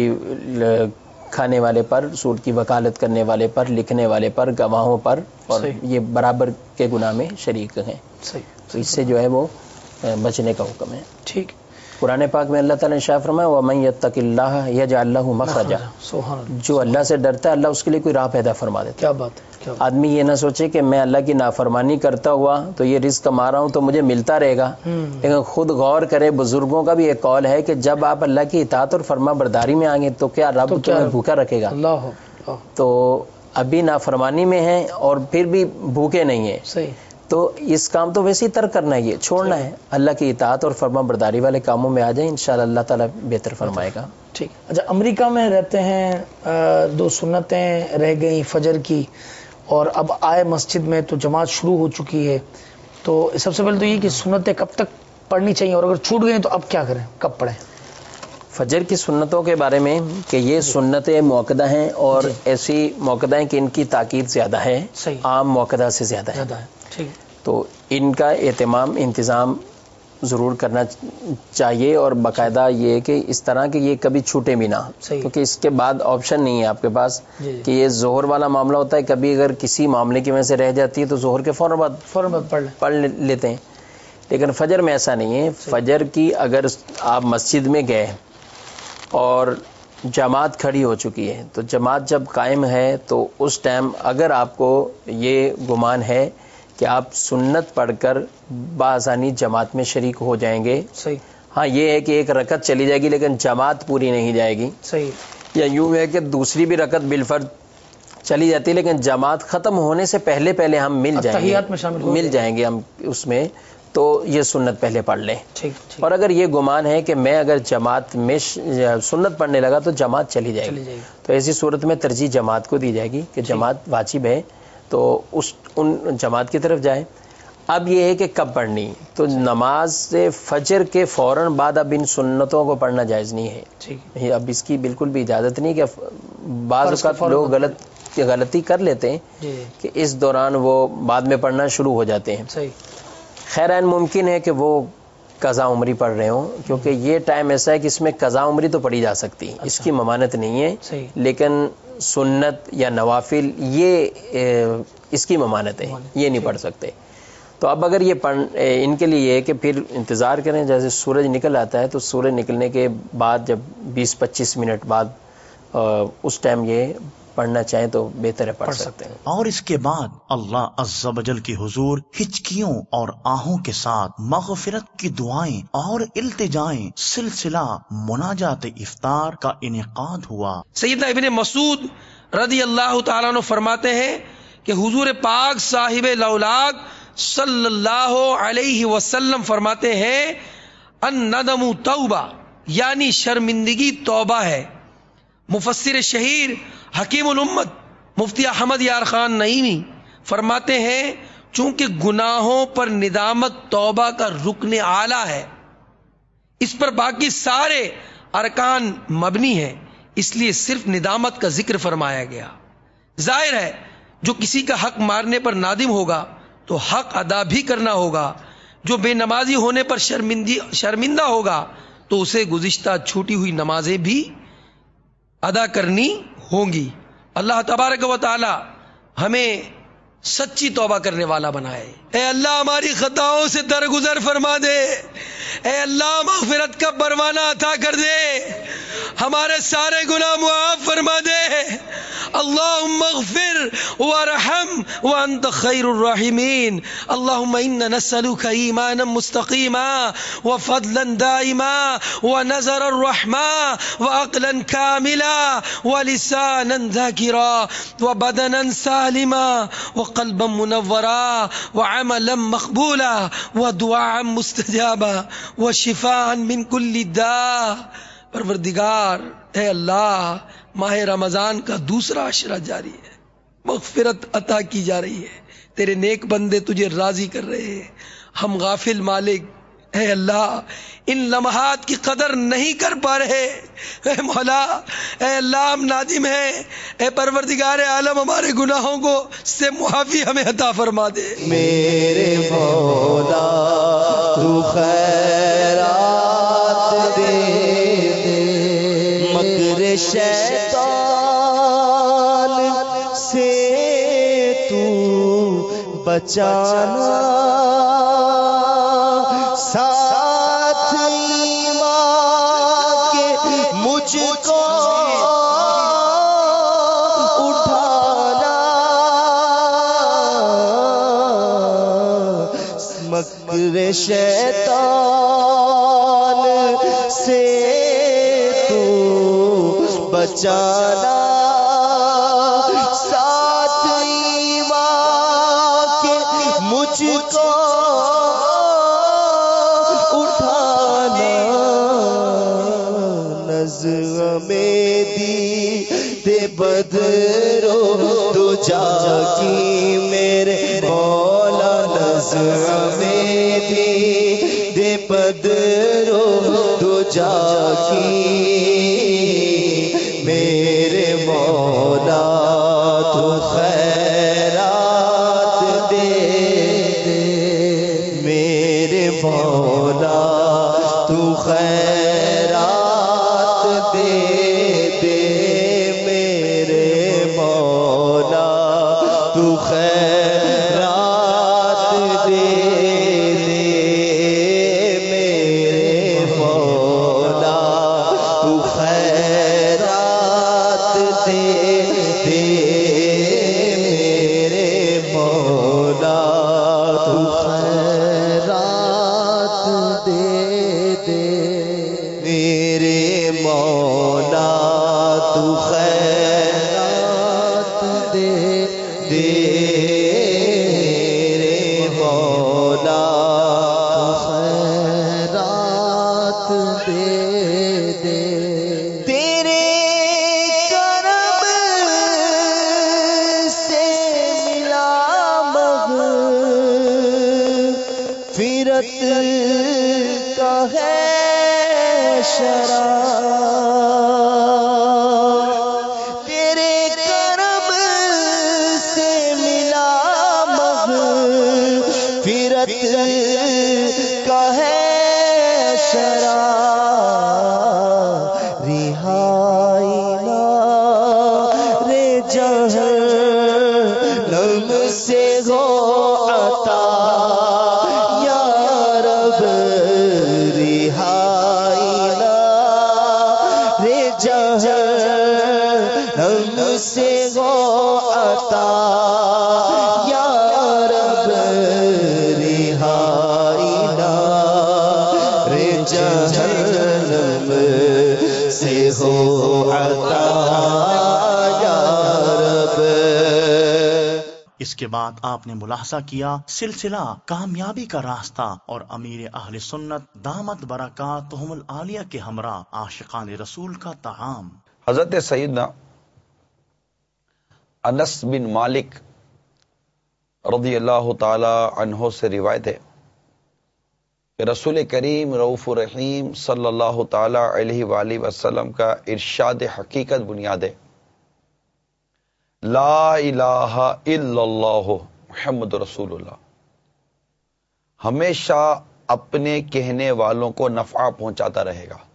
کھانے والے پر, سود کی وکالت کرنے والے پر, لکھنے والے پر, گواہوں پر, اور یہ برابر کے گناہ میں شریک ہیں. تو اس سے جو ہے وہ بچنے کا حکم ہے. ٹھیک. قرآن پاک میں اللہ تعالیٰ نے شاہ فرمایا وَمَن يَتَّقِ اللَّهَ يَجْعَل لَّهُ مَخْرَجًا, جو اللہ سے ڈرتا ہے اللہ اس کے لیے کوئی راہ پیدا فرما دیتا ہے. کیا بات ہے. آدمی یہ نہ سوچے کہ میں اللہ کی نافرمانی کرتا ہوا تو یہ رزق کما رہا ہوں تو مجھے ملتا رہے گا, لیکن خود غور کرے. بزرگوں کا بھی ایک قول ہے کہ جب آپ اللہ کی اطاعت اور فرما برداری میں آئیں گے تو کیا رب تمہیں بھوکا رکھے گا؟ اللہ. تو ابھی نافرمانی میں ہیں اور پھر بھی بھوکے نہیں ہیں, تو تو اس کام تو ویسے ہی ترک کرنا ہی ہے، چھوڑنا ہے، اللہ کی اطاعت اور فرما برداری والے کاموں میں آ جائیں، انشاءاللہ اللہ تعالیٰ بہتر فرمائے گا. ٹھیک. اچھا، امریکہ میں رہتے ہیں، دو سنتیں رہ گئیں فجر کی، اور اب آئے مسجد میں تو جماعت شروع ہو چکی ہے، تو سب سے پہلے تو یہ کہ سنتیں کب تک پڑھنی چاہیے، اور اگر چھوٹ گئیں تو اب کیا کریں، کب پڑھیں؟ فجر کی سنتوں کے بارے میں کہ یہ سنتیں موقدہ ہیں، اور ایسی موقدہ ہیں کہ ان کی تاکید زیادہ ہے، عام موقدہ سے زیادہ ہے، تو ان کا اہتمام انتظام ضرور کرنا چاہیے، اور باقاعدہ یہ کہ اس طرح کہ یہ کبھی چھوٹے بھی نہ، کیونکہ اس کے بعد آپشن نہیں ہے آپ کے پاس کہ یہ ظہر والا معاملہ ہوتا ہے، کبھی اگر کسی معاملے کی وجہ سے رہ جاتی ہے تو ظہر کے فوراً بعد فوراً بعد پڑھ پڑھ لیتے ہیں، لیکن فجر میں ایسا نہیں ہے. فجر کی اگر آپ مسجد میں گئے اور جماعت کھڑی ہو چکی ہے، تو جماعت جب قائم ہے تو اس ٹائم اگر آپ کو یہ گمان ہے کہ آپ سنت پڑھ کر بآسانی جماعت میں شریک ہو جائیں گے، صحیح. ہاں یہ ہے کہ ایک رکعت چلی جائے گی لیکن جماعت پوری نہیں جائے گی، صحیح. یا یوں ہے کہ دوسری بھی رکعت بالفرض چلی جاتی ہے لیکن جماعت ختم ہونے سے پہلے پہلے ہم مل جائیں گے، تحیات میں شامل ہو مل جائیں گے ہم اس میں، تو یہ سنت پہلے پڑھ لیں. ٹھیک. اور اگر یہ گمان ہے کہ میں اگر جماعت میں سنت پڑھنے لگا تو جماعت چلی جائے گی، تو ایسی صورت میں ترجیح جماعت کو دی جائے گی کہ جماعت واجب ہے تو اس ان جماعت کی طرف جائیں. اب یہ ہے کہ کب پڑھنی، تو نماز سے فجر کے فوراً بعد اب ان سنتوں کو پڑھنا جائز نہیں ہے. اب اس کی بالکل بھی اجازت نہیں کہ بعض اوقات لوگ غلط غلطی کر لیتے ہیں کہ اس دوران وہ بعد میں پڑھنا شروع ہو جاتے ہیں. خیران ممکن ہے کہ وہ قضا عمری پڑھ رہے ہوں، کیونکہ یہ ٹائم ایسا ہے کہ اس میں قضا عمری تو پڑھی جا سکتی، اس کی ممانعت نہیں ہے، لیکن سنت یا نوافل یہ اس کی ممانعت ہے، یہ نہیں پڑھ سکتے. تو اب اگر یہ پڑھ ان کے لیے یہ ہے کہ پھر انتظار کریں، جیسے سورج نکل آتا ہے تو سورج نکلنے کے بعد جب بیس پچیس منٹ بعد اس ٹائم یہ پڑھنا چاہیں تو بہتر ہے پڑھ سکتے ہیں. اور اس کے بعد اللہ عز و جل کے حضور ہچکیوں اور آہوں کے ساتھ مغفرت کی دعائیں اور التجائیں سلسلہ مناجات افطار کا انعقاد ہوا. سیدنا ابن مسعود رضی اللہ تعالیٰ عنہ فرماتے ہیں کہ حضور پاک صاحب لولاک صلی اللہ علیہ وسلم فرماتے ہیں الندم توبہ، یعنی شرمندگی توبہ ہے. مفسر شہیر حکیم الامت مفتی احمد یار خان نعیمی فرماتے ہیں چونکہ گناہوں پر ندامت توبہ کا رکن اعلیٰ ہے، اس پر باقی سارے ارکان مبنی ہیں، اس لیے صرف ندامت کا ذکر فرمایا گیا. ظاہر ہے جو کسی کا حق مارنے پر نادم ہوگا تو حق ادا بھی کرنا ہوگا، جو بے نمازی ہونے پر شرمندی شرمندہ ہوگا تو اسے گزشتہ چھوٹی ہوئی نمازیں بھی ادا کرنی ہوں گی. اللہ تبارک و تعالی ہمیں سچی توبہ کرنے والا بنائے. اے اللہ ہماری خطاؤں سے درگزر فرما دے، اے اللہ مغفرت کا پروانہ عطا کر دے، ہمارے سارے گناہ معاف فرما دے. اللہم اغفر وارحم وانت خیر الراحمین. اللہم انا نسألک ایمانا مستقیما وفضلا دائما ونظرا رحما وعقلا کاملا ولسانا ذاکرا وبدنا سالما وقلبا منورا وعملا مقبولا ودعاء مستجابا وشفاء من كل داء. پروردگار اے اللہ، ماہ رمضان کا دوسرا عشرہ جاری ہے، مغفرت عطا کی جا رہی ہے، تیرے نیک بندے تجھے راضی کر رہے ہیں، ہم غافل مالک اے اللہ ان لمحات کی قدر نہیں کر پا رہے. اے مولا، اے اللہ ہم نادم ہیں، اے پروردگار عالم ہمارے گناہوں کو سے معافی ہمیں عطا فرما دے. میرے مولا تو خیرات دے دے، مکر شیطان سے تو بچانا، ساتھ ایمان کے مجھ کو اٹھانا، مکر شیطان سے تو بچانا، ساتھ ایمان کے مجھ بدرو دجا کی میرے مولا نظمیں دی دے بدرو دجا کی میرے مولا تو خیرات دے دے میرے مولا تو خیرات دے دے میرے مولا تو خیرات دے دے میرے مولا تو خیرات دے دے میرے مولا تو خیرات دے دے میرے مولا تو خیرات دے دے میرے مولا تو خیرات دے دے تیرے کرم سے ملا مغفرت کا ہے شراب تیرے کرم سے ملا مغفرت کا ہے شراب رہائی نارے جہنم سے ہو عطا یا رب رہائی نارے جہنم سے ہو عطا یا رب رہائی نارے جہنم سے ہو عطا یا رب۔ اس کے بعد آپ نے ملاحظہ کیا سلسلہ کامیابی کا راستہ اور امیر اہل سنت دامت برکاتہم العالیہ کے ہمراہ عاشقان رسول کا طعام۔ حضرت سیدنا انس بن مالک رضی اللہ تعالی عنہ سے روایت ہے کہ رسول کریم رؤوف الرحیم صلی اللہ تعالی علیہ وآلہ وسلم کا ارشاد حقیقت بنیاد ہے، لا الہ الا اللہ محمد رسول اللہ، ہمیشہ اپنے کہنے والوں کو نفع پہنچاتا رہے گا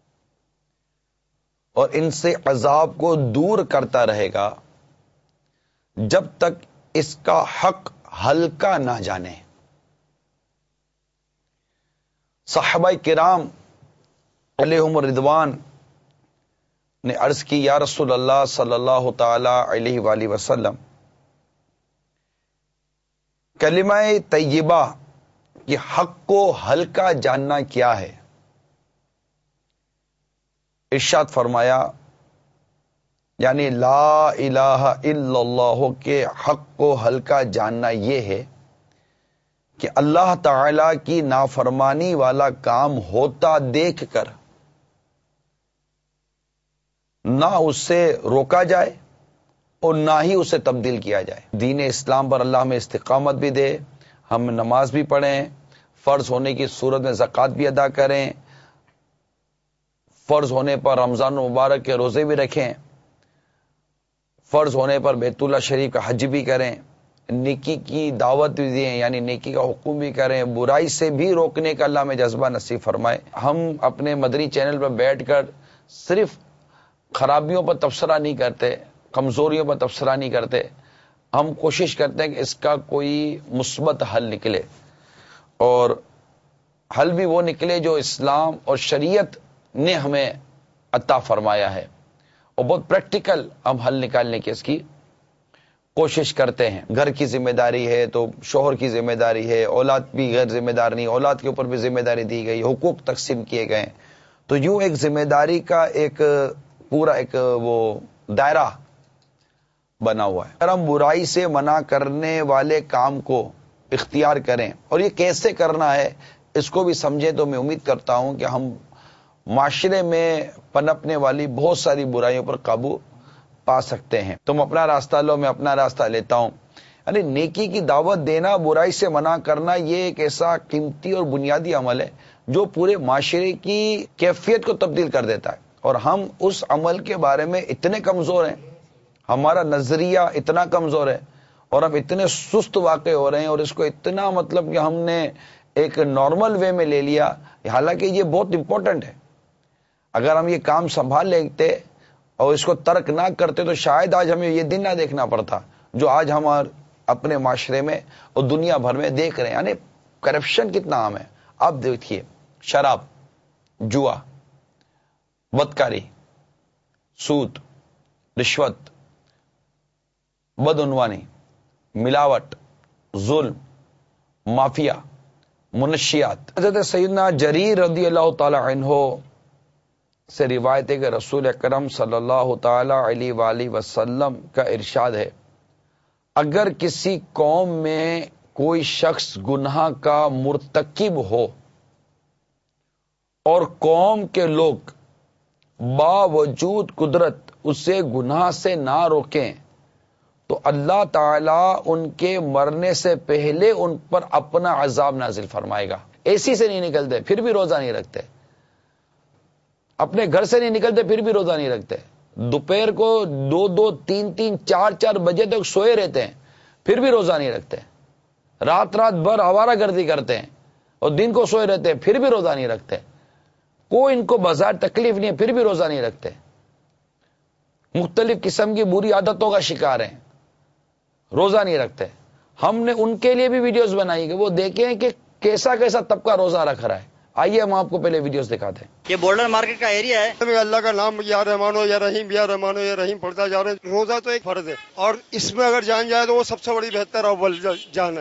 اور ان سے عذاب کو دور کرتا رہے گا جب تک اس کا حق ہلکا نہ جانے۔ صحابہ کرام علیہم الرضوان نے عرض کی، یا رسول اللہ صلی اللہ تعالی علیہ وآلہ وسلم، کلمہ طیبہ کے حق کو ہلکا جاننا کیا ہے؟ ارشاد فرمایا، یعنی لا الہ الا اللہ کے حق کو ہلکا جاننا یہ ہے کہ اللہ تعالی کی نافرمانی والا کام ہوتا دیکھ کر نہ اسے روکا جائے اور نہ ہی اسے تبدیل کیا جائے۔ دین اسلام پر اللہ ہمیں استقامت بھی دے، ہم نماز بھی پڑھیں، فرض ہونے کی صورت میں زکوٰۃ بھی ادا کریں، فرض ہونے پر رمضان مبارک کے روزے بھی رکھیں، فرض ہونے پر بیت اللہ شریف کا حج بھی کریں، نیکی کی دعوت بھی دیں، یعنی نیکی کا حکم بھی کریں، برائی سے بھی روکنے کا اللہ میں جذبہ نصیب فرمائے۔ ہم اپنے مدنی چینل پر بیٹھ کر صرف خرابیوں پر تبصرہ نہیں کرتے، کمزوریوں پر تبصرہ نہیں کرتے، ہم کوشش کرتے ہیں کہ اس کا کوئی مثبت حل نکلے، اور حل بھی وہ نکلے جو اسلام اور شریعت نے ہمیں عطا فرمایا ہے، اور بہت پریکٹیکل ہم حل نکالنے کی اس کی کوشش کرتے ہیں۔ گھر کی ذمہ داری ہے تو شوہر کی ذمہ داری ہے، اولاد بھی غیر ذمہ دار نہیں، اولاد کے اوپر بھی ذمہ داری دی گئی، حقوق تقسیم کیے گئے، تو یوں ایک ذمہ داری کا ایک پورا ایک وہ دائرہ بنا ہوا ہے۔ اگر ہم برائی سے منع کرنے والے کام کو اختیار کریں اور یہ کیسے کرنا ہے اس کو بھی سمجھیں، تو میں امید کرتا ہوں کہ ہم معاشرے میں پنپنے والی بہت ساری برائیوں پر قابو پا سکتے ہیں. تم اپنا راستہ لو، میں اپنا راستہ لیتا ہوں. یعنی نیکی کی دعوت دینا، برائی سے منع کرنا، یہ ایک ایسا قیمتی اور بنیادی عمل ہے جو پورے معاشرے کی کیفیت کو تبدیل کر دیتا ہے. اور ہم اس عمل کے بارے میں اتنے کمزور ہیں، ہمارا نظریہ اتنا کمزور ہے اور ہم اتنے سست واقع ہو رہے ہیں، اور اس کو اتنا مطلب کہ ہم نے ایک نارمل وے میں لے لیا، حالانکہ یہ بہت امپورٹنٹ ہے. اگر ہم یہ کام سنبھال لیتے اور اس کو ترک نہ کرتے تو شاید آج ہمیں یہ دن نہ دیکھنا پڑتا جو آج ہم اپنے معاشرے میں اور دنیا بھر میں دیکھ رہے ہیں. یعنی کرپشن کتنا عام ہے. آپ دیکھیے، شراب، جوا، بدکاری، سود، رشوت، بدعنوانی، ملاوٹ، ظلم، مافیا، منشیات. حضرت سیدنا جریر رضی اللہ تعالی عنہ سے روایت ہے کہ رسول اکرم صلی اللہ تعالی علیہ وآلہ وسلم کا ارشاد ہے، اگر کسی قوم میں کوئی شخص گناہ کا مرتکب ہو اور قوم کے لوگ باوجود قدرت اسے گناہ سے نہ روکیں تو اللہ تعالیٰ ان کے مرنے سے پہلے ان پر اپنا عذاب نازل فرمائے گا. ایسی سے نہیں نکلتے پھر بھی روزہ نہیں رکھتے، اپنے گھر سے نہیں نکلتے پھر بھی روزہ نہیں رکھتے، دوپہر کو دو دو تین تین چار چار بجے تک سوئے رہتے ہیں پھر بھی روزہ نہیں رکھتے، رات رات بھر آوارہ گردی کرتے ہیں اور دن کو سوئے رہتے ہیں پھر بھی روزہ نہیں رکھتے. کوئی ان کو بظاہر تکلیف نہیں ہے پھر بھی روزہ نہیں رکھتے. مختلف قسم کی بری عادتوں کا شکار ہیں، روزہ نہیں رکھتے. ہم نے ان کے لیے بھی ویڈیوز بنائی کہ وہ دیکھیں کہ کیسا کیسا طبقہ روزہ رکھ رہا ہے. آئیے ہم آپ کو پہلے ویڈیوز دکھاتے ہیں. یہ بورڈر مارکیٹ کا ایریا ہے. اللہ کا نام یا رحمان ہو یا رحیم، یا رحمان ہو یا رحیم پڑھتا جا رہے ہیں. روزہ تو ایک فرض ہے اور اس میں اگر جان جائے تو وہ سب سے بڑی بہتر اول جان ہے.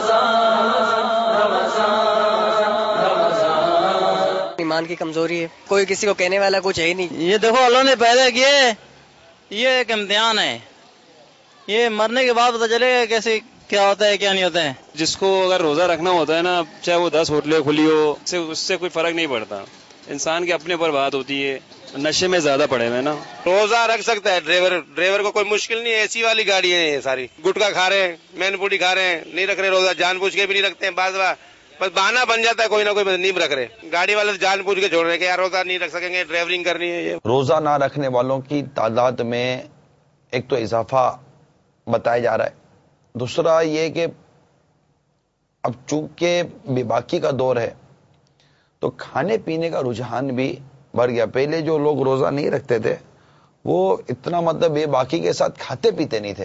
ایمان کی کمزوری ہے، کوئی کسی کو کہنے والا کچھ ہے ہی نہیں. یہ دیکھو اللہ نے پیدا کیے، یہ ایک امتحان ہے، یہ مرنے کے بعد پتہ چلے گا کیسے کیا ہوتا ہے کیا نہیں ہوتا ہے. جس کو اگر روزہ رکھنا ہوتا ہے نا، چاہے وہ دس ہوٹلیں کھلی ہو، اس سے کوئی فرق نہیں پڑتا. انسان کے اپنے پر بات ہوتی ہے. نشے میں زیادہ پڑے ہوئے نا. روزہ رکھ سکتا ہے ڈرائیور ڈرائیور کو کوئی مشکل نہیں ہے. اے سی والی گاڑی ہے یہ ساری. گٹکا کھا رہے ہیں، مین پوڑی کھا رہے ہیں، نہیں رکھ رہے روزہ، جان بوجھ کے بھی نہیں رکھتے ہیں. بعض بس بہانہ بن جاتا ہے کوئی نہ کوئی، نہیں رکھ رہے. گاڑی والے جان بوجھ کے چھوڑ رہے کہ یار روزہ نہیں رکھ سکیں گے، ڈرائیورنگ کرنی ہے. یہ روزہ نہ رکھنے والوں کی تعداد میں ایک تو اضافہ بتایا جا رہا ہے، دوسرا یہ کہ اب چونکہ بے باکی کا دور ہے تو کھانے پینے کا رجحان بھی بڑھ گیا. پہلے جو لوگ روزہ نہیں رکھتے تھے وہ اتنا مطلب بے باکی کے ساتھ کھاتے پیتے نہیں تھے.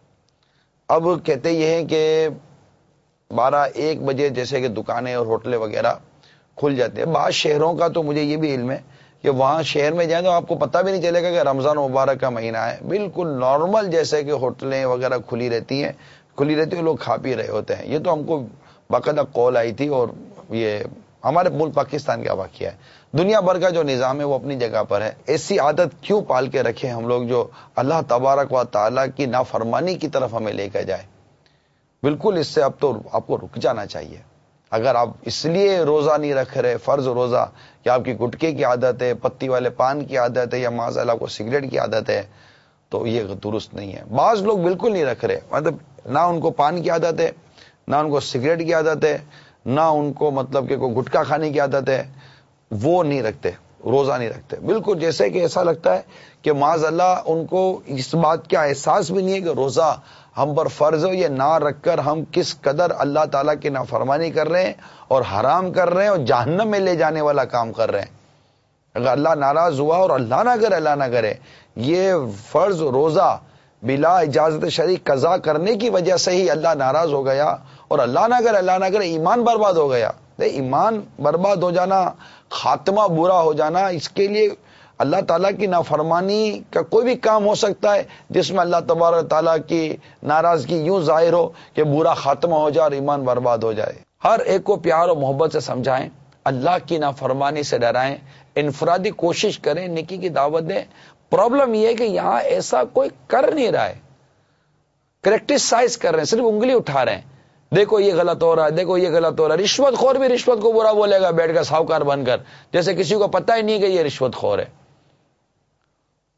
اب کہتے یہ ہیں کہ بارہ ایک بجے جیسے کہ دکانیں اور ہوٹلیں وغیرہ کھل جاتے ہیں. بعض شہروں کا تو مجھے یہ بھی علم ہے کہ وہاں شہر میں جائیں تو آپ کو پتہ بھی نہیں چلے گا کہ رمضان مبارک کا مہینہ ہے. بالکل نارمل جیسے کہ ہوٹلیں وغیرہ کھلی رہتی ہیں کھلی رہتی ہیں لوگ کھا پی رہے ہوتے ہیں. یہ تو ہم کو باقاعدہ کال آئی تھی اور یہ ہمارے ملک پاکستان کا واقعہ ہے. دنیا بھر کا جو نظام ہے وہ اپنی جگہ پر ہے. ایسی عادت کیوں پال کے رکھے ہم لوگ جو اللہ تبارک و تعالیٰ کی نافرمانی کی طرف ہمیں لے کے جائے. بالکل اس سے اب تو آپ کو رک جانا چاہیے. اگر آپ اس لیے روزہ نہیں رکھ رہے فرض روزہ کہ آپ کی گٹکے کی عادت ہے، پتی والے پان کی عادت ہے، یا معاذ اللہ کو سگریٹ کی عادت ہے تو یہ درست نہیں ہے. بعض لوگ بالکل نہیں رکھ رہے، مطلب نہ ان کو پان کی عادت ہے، نہ ان کو سگریٹ کی عادت ہے، نہ ان کو مطلب کہ کوئی گٹکا کھانے کی عادت ہے، وہ نہیں رکھتے، روزہ نہیں رکھتے. بالکل جیسے کہ ایسا لگتا ہے کہ معاذ اللہ ان کو اس بات کا احساس بھی نہیں ہے کہ روزہ ہم پر فرض ہو. یہ نہ رکھ کر ہم کس قدر اللہ تعالیٰ کی نافرمانی کر رہے ہیں اور حرام کر رہے ہیں اور جہنم میں لے جانے والا کام کر رہے ہیں. اگر اللہ ناراض ہوا اور اللہ نہ کرے اللہ نہ کرے یہ فرض روزہ بلا اجازت شرعی قضا کرنے کی وجہ سے ہی اللہ ناراض ہو گیا اور اللہ نہ کرے اللہ نہ کرے ایمان برباد ہو گیا. ایمان برباد ہو جانا، خاتمہ برا ہو جانا، اس کے لیے اللہ تعالیٰ کی نافرمانی کا کوئی بھی کام ہو سکتا ہے جس میں اللہ تبارک تعالیٰ کی ناراضگی یوں ظاہر ہو کہ برا خاتمہ ہو جائے اور ایمان برباد ہو جائے. ہر ایک کو پیار اور محبت سے سمجھائیں، اللہ کی نافرمانی سے ڈرائیں، انفرادی کوشش کریں، نیکی کی دعوت دیں. پرابلم یہ ہے کہ یہاں ایسا کوئی کر نہیں رہا ہے، کریکٹیسائز کر رہے ہیں، صرف انگلی اٹھا رہے ہیں. دیکھو یہ غلط ہو رہا ہے، دیکھو یہ غلط ہو رہا ہے. رشوت خور بھی رشوت کو برا بولے گا بیٹھ کر ساہوکار بن کر، جیسے کسی کو پتہ ہی نہیں کہ یہ رشوت خور ہے.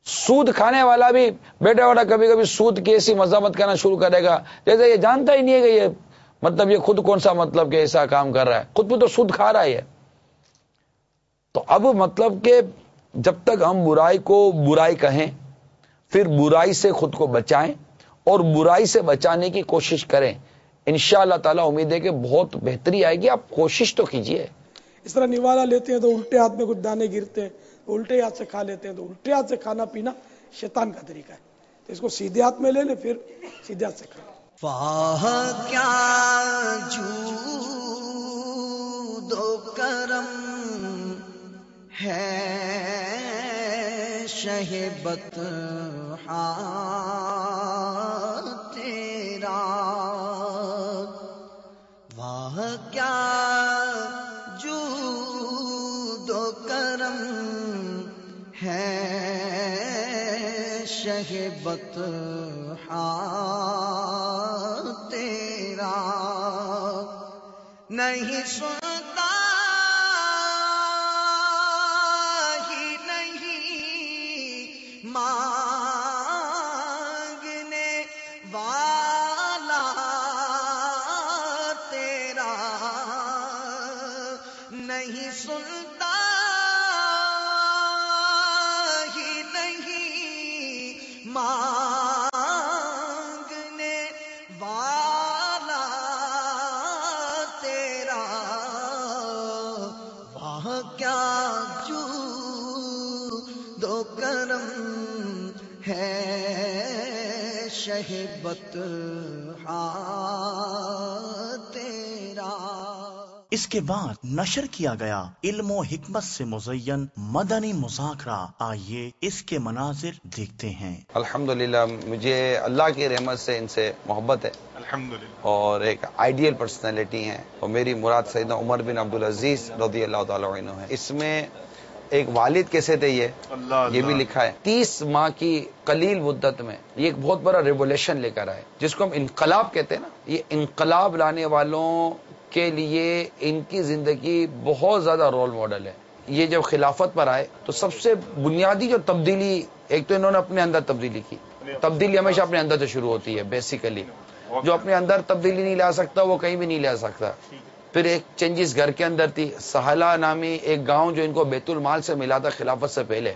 سود کھانے والا بھی بیٹا بیٹا کبھی کبھی سود کی ایسی مذمت کرنا شروع کرے گا جیسے یہ جانتا ہی نہیں ہے کہ یہ مطلب یہ خود کون سا مطلب کہ ایسا کام کر رہا ہے، خود بھی تو سود کھا رہا ہے۔ تو اب مطلب کہ جب تک ہم برائی کو برائی کہیں، پھر برائی سے خود کو بچائیں اور برائی سے بچانے کی کوشش کریں، انشاءاللہ تعالی امید ہے کہ بہت بہتری آئے گی۔ آپ کوشش تو کیجئے۔ اس طرح نوالا لیتے ہیں تو الٹے ہاتھ میں کچھ دانے گرتے ہیں، الٹے ہاتھ سے کھا لیتے ہیں، تو الٹے ہاتھ سے کھانا پینا شیطان کا طریقہ ہے، تو اس کو سیدھے ہاتھ میں لے لیں، پھر سیدھے ہاتھ سے کھائیں۔ واہ کیا جود و کرم ہے شہ بطحا تیرا، واہ کیا جود و کرم ہے شہ بطحا تیرا، نہیں سنتا ہی نہیں مانگنے والا تیرا، نہیں سنتا ہی نہیں مانگنے والا تیرا، واہ کیا جود و کرم ہے شہ بطحا تیرا۔ اس کے بعد نشر کیا گیا علم و حکمت سے مزین مدنی مذاکرہ، آئیے اس کے مناظر دیکھتے ہیں۔ الحمدللہ مجھے اللہ کی رحمت سے ان سے محبت ہے الحمدللہ، اور ایک آئیڈیل پرسنالٹی ہیں، اور میری مراد سیدنا عمر بن عبدالعزیز رضی اللہ تعالیٰ عنہ ہے۔ اس میں ایک والد کیسے تھے یہ یہ بھی لکھا ہے۔ تیس ماہ کی قلیل مدت میں یہ ایک بہت بڑا ریولیوشن لے کر آئے، جس کو ہم انقلاب کہتے ہیں نا، یہ انقلاب لانے والوں کے لیے ان کی زندگی بہت زیادہ رول ماڈل ہے۔ یہ جب خلافت پر آئے تو سب سے بنیادی جو تبدیلی، ایک تو انہوں نے اپنے اندر تبدیلی کی، تبدیلی ہمیشہ اپنے اندر سے شروع ہوتی ہے بیسیکلی، جو اپنے اندر تبدیلی نہیں لا سکتا وہ کہیں بھی نہیں لا سکتا۔ پھر ایک چینجز گھر کے اندر تھی، سہلہ نامی ایک گاؤں جو ان کو بیت المال سے ملا تھا خلافت سے پہلے،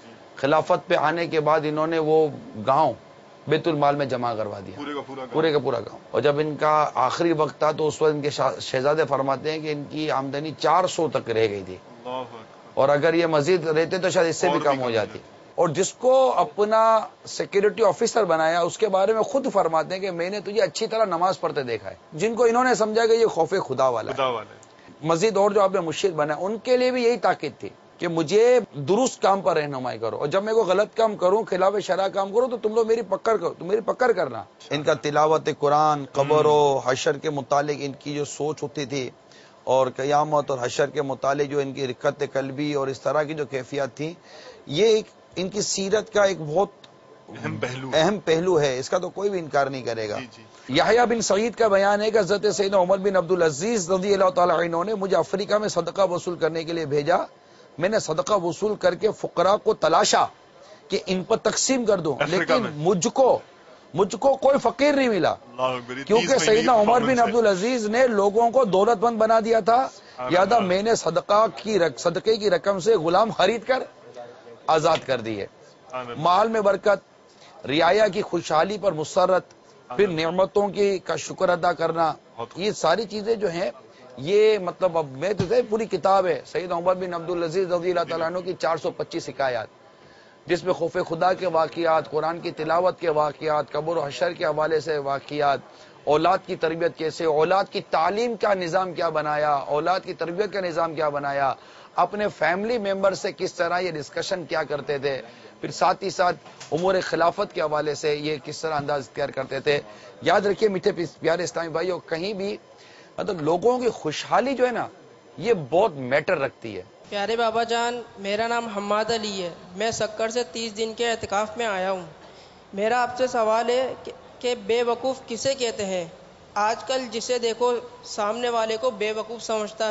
خلافت پہ آنے کے بعد انہوں نے وہ گاؤں بیت المال میں جمع کروا دیا، پورے کا پورا گاؤں۔ اور جب ان کا آخری وقت تھا تو اس وقت ان کے شہزادے فرماتے ہیں کہ ان کی آمدنی چار سو تک رہ گئی تھی، اور اگر یہ مزید رہتے تو شاید اس سے بھی کم ہو جاتی۔ اور جس کو اپنا سیکورٹی آفیسر بنایا اس کے بارے میں خود فرماتے ہیں کہ میں نے تجھے اچھی طرح نماز پڑھتے دیکھا ہے، جن کو انہوں نے سمجھا کہ یہ خوف خدا والا ہے۔ مزید اور جو آپ نے مرشد بنا ان کے لیے بھی یہی تاکید تھی کہ مجھے درست کام پر رہنمائی کرو، اور جب میں کوئی غلط کام کروں، خلاف شرع کام کروں، تو تم لوگ میری پکڑ کرو، تم میری پکڑ کرنا۔ ان کا تلاوت قرآن، قبر و حشر کے متعلق ان کی جو سوچ ہوتی تھی، اور قیامت اور حشر کے متعلق جو ان کی رقت قلبی اور اس طرح کی جو کیفیات تھی، یہ ایک ان کی سیرت کا ایک بہت اہم پہلو اہم پہلو ہے، اس کا تو کوئی بھی انکار نہیں کرے گا۔ یحییٰ بن سعید کا بیان ہے کہ حضرت سیدنا عمر بن عبدالعزیز رضی اللہ تعالی عنہ نے مجھے افریقہ میں صدقہ وصول کرنے کے لیے بھیجا، میں نے صدقہ وصول کر کے فقراء کو تلاشا کہ ان پر تقسیم کر دوں، لیکن مجھ کو مجھ کو کوئی فقیر نہیں ملا، کیونکہ سیدنا عمر بن عبدالعزیز نے لوگوں کو دولت مند بنا دیا تھا، یادا میں نے صدقہ کی صدقے کی رقم سے غلام خرید کر آزاد کر دیے۔ مال میں برکت، رعایا کی خوشحالی پر مسرت، پھر نعمتوں کی کا شکر ادا کرنا، یہ ساری چیزیں جو ہیں یہ مطلب اب میں تو پوری کتاب ہے سیدنا عمر بن عبدالعزیز رضی اللہ تعالیٰ عنہ کی چار سو پچیس حکایات، جس میں خوف خدا کے واقعات، قرآن کی تلاوت کے واقعات، قبر و حشر کے حوالے سے واقعات، اولاد کی تربیت کیسے، اولاد کی تعلیم کا نظام کیا بنایا، اولاد کی تربیت کا نظام کیا بنایا، اپنے فیملی ممبر سے کس طرح یہ ڈسکشن کیا کرتے تھے، پھر ساتھ ہی ساتھ امور خلافت کے حوالے سے یہ کس طرح انداز اختیار کرتے تھے۔ یاد رکھیے میٹھے پیارے اسلامی بھائیو، کہیں بھی مطلب لوگوں کی خوشحالی جو ہے نا یہ بہت میٹر رکھتی ہے۔ پیارے بابا جان، میرا نام حماد علی ہے، میں سکر سے تیس دن کے اعتکاف میں آیا ہوں۔ میرا آپ سے سوال ہے کہ بے وقوف کسے کہتے ہیں؟ آج کل جسے دیکھو سامنے والے کو بے وقوف سمجھتا ہے،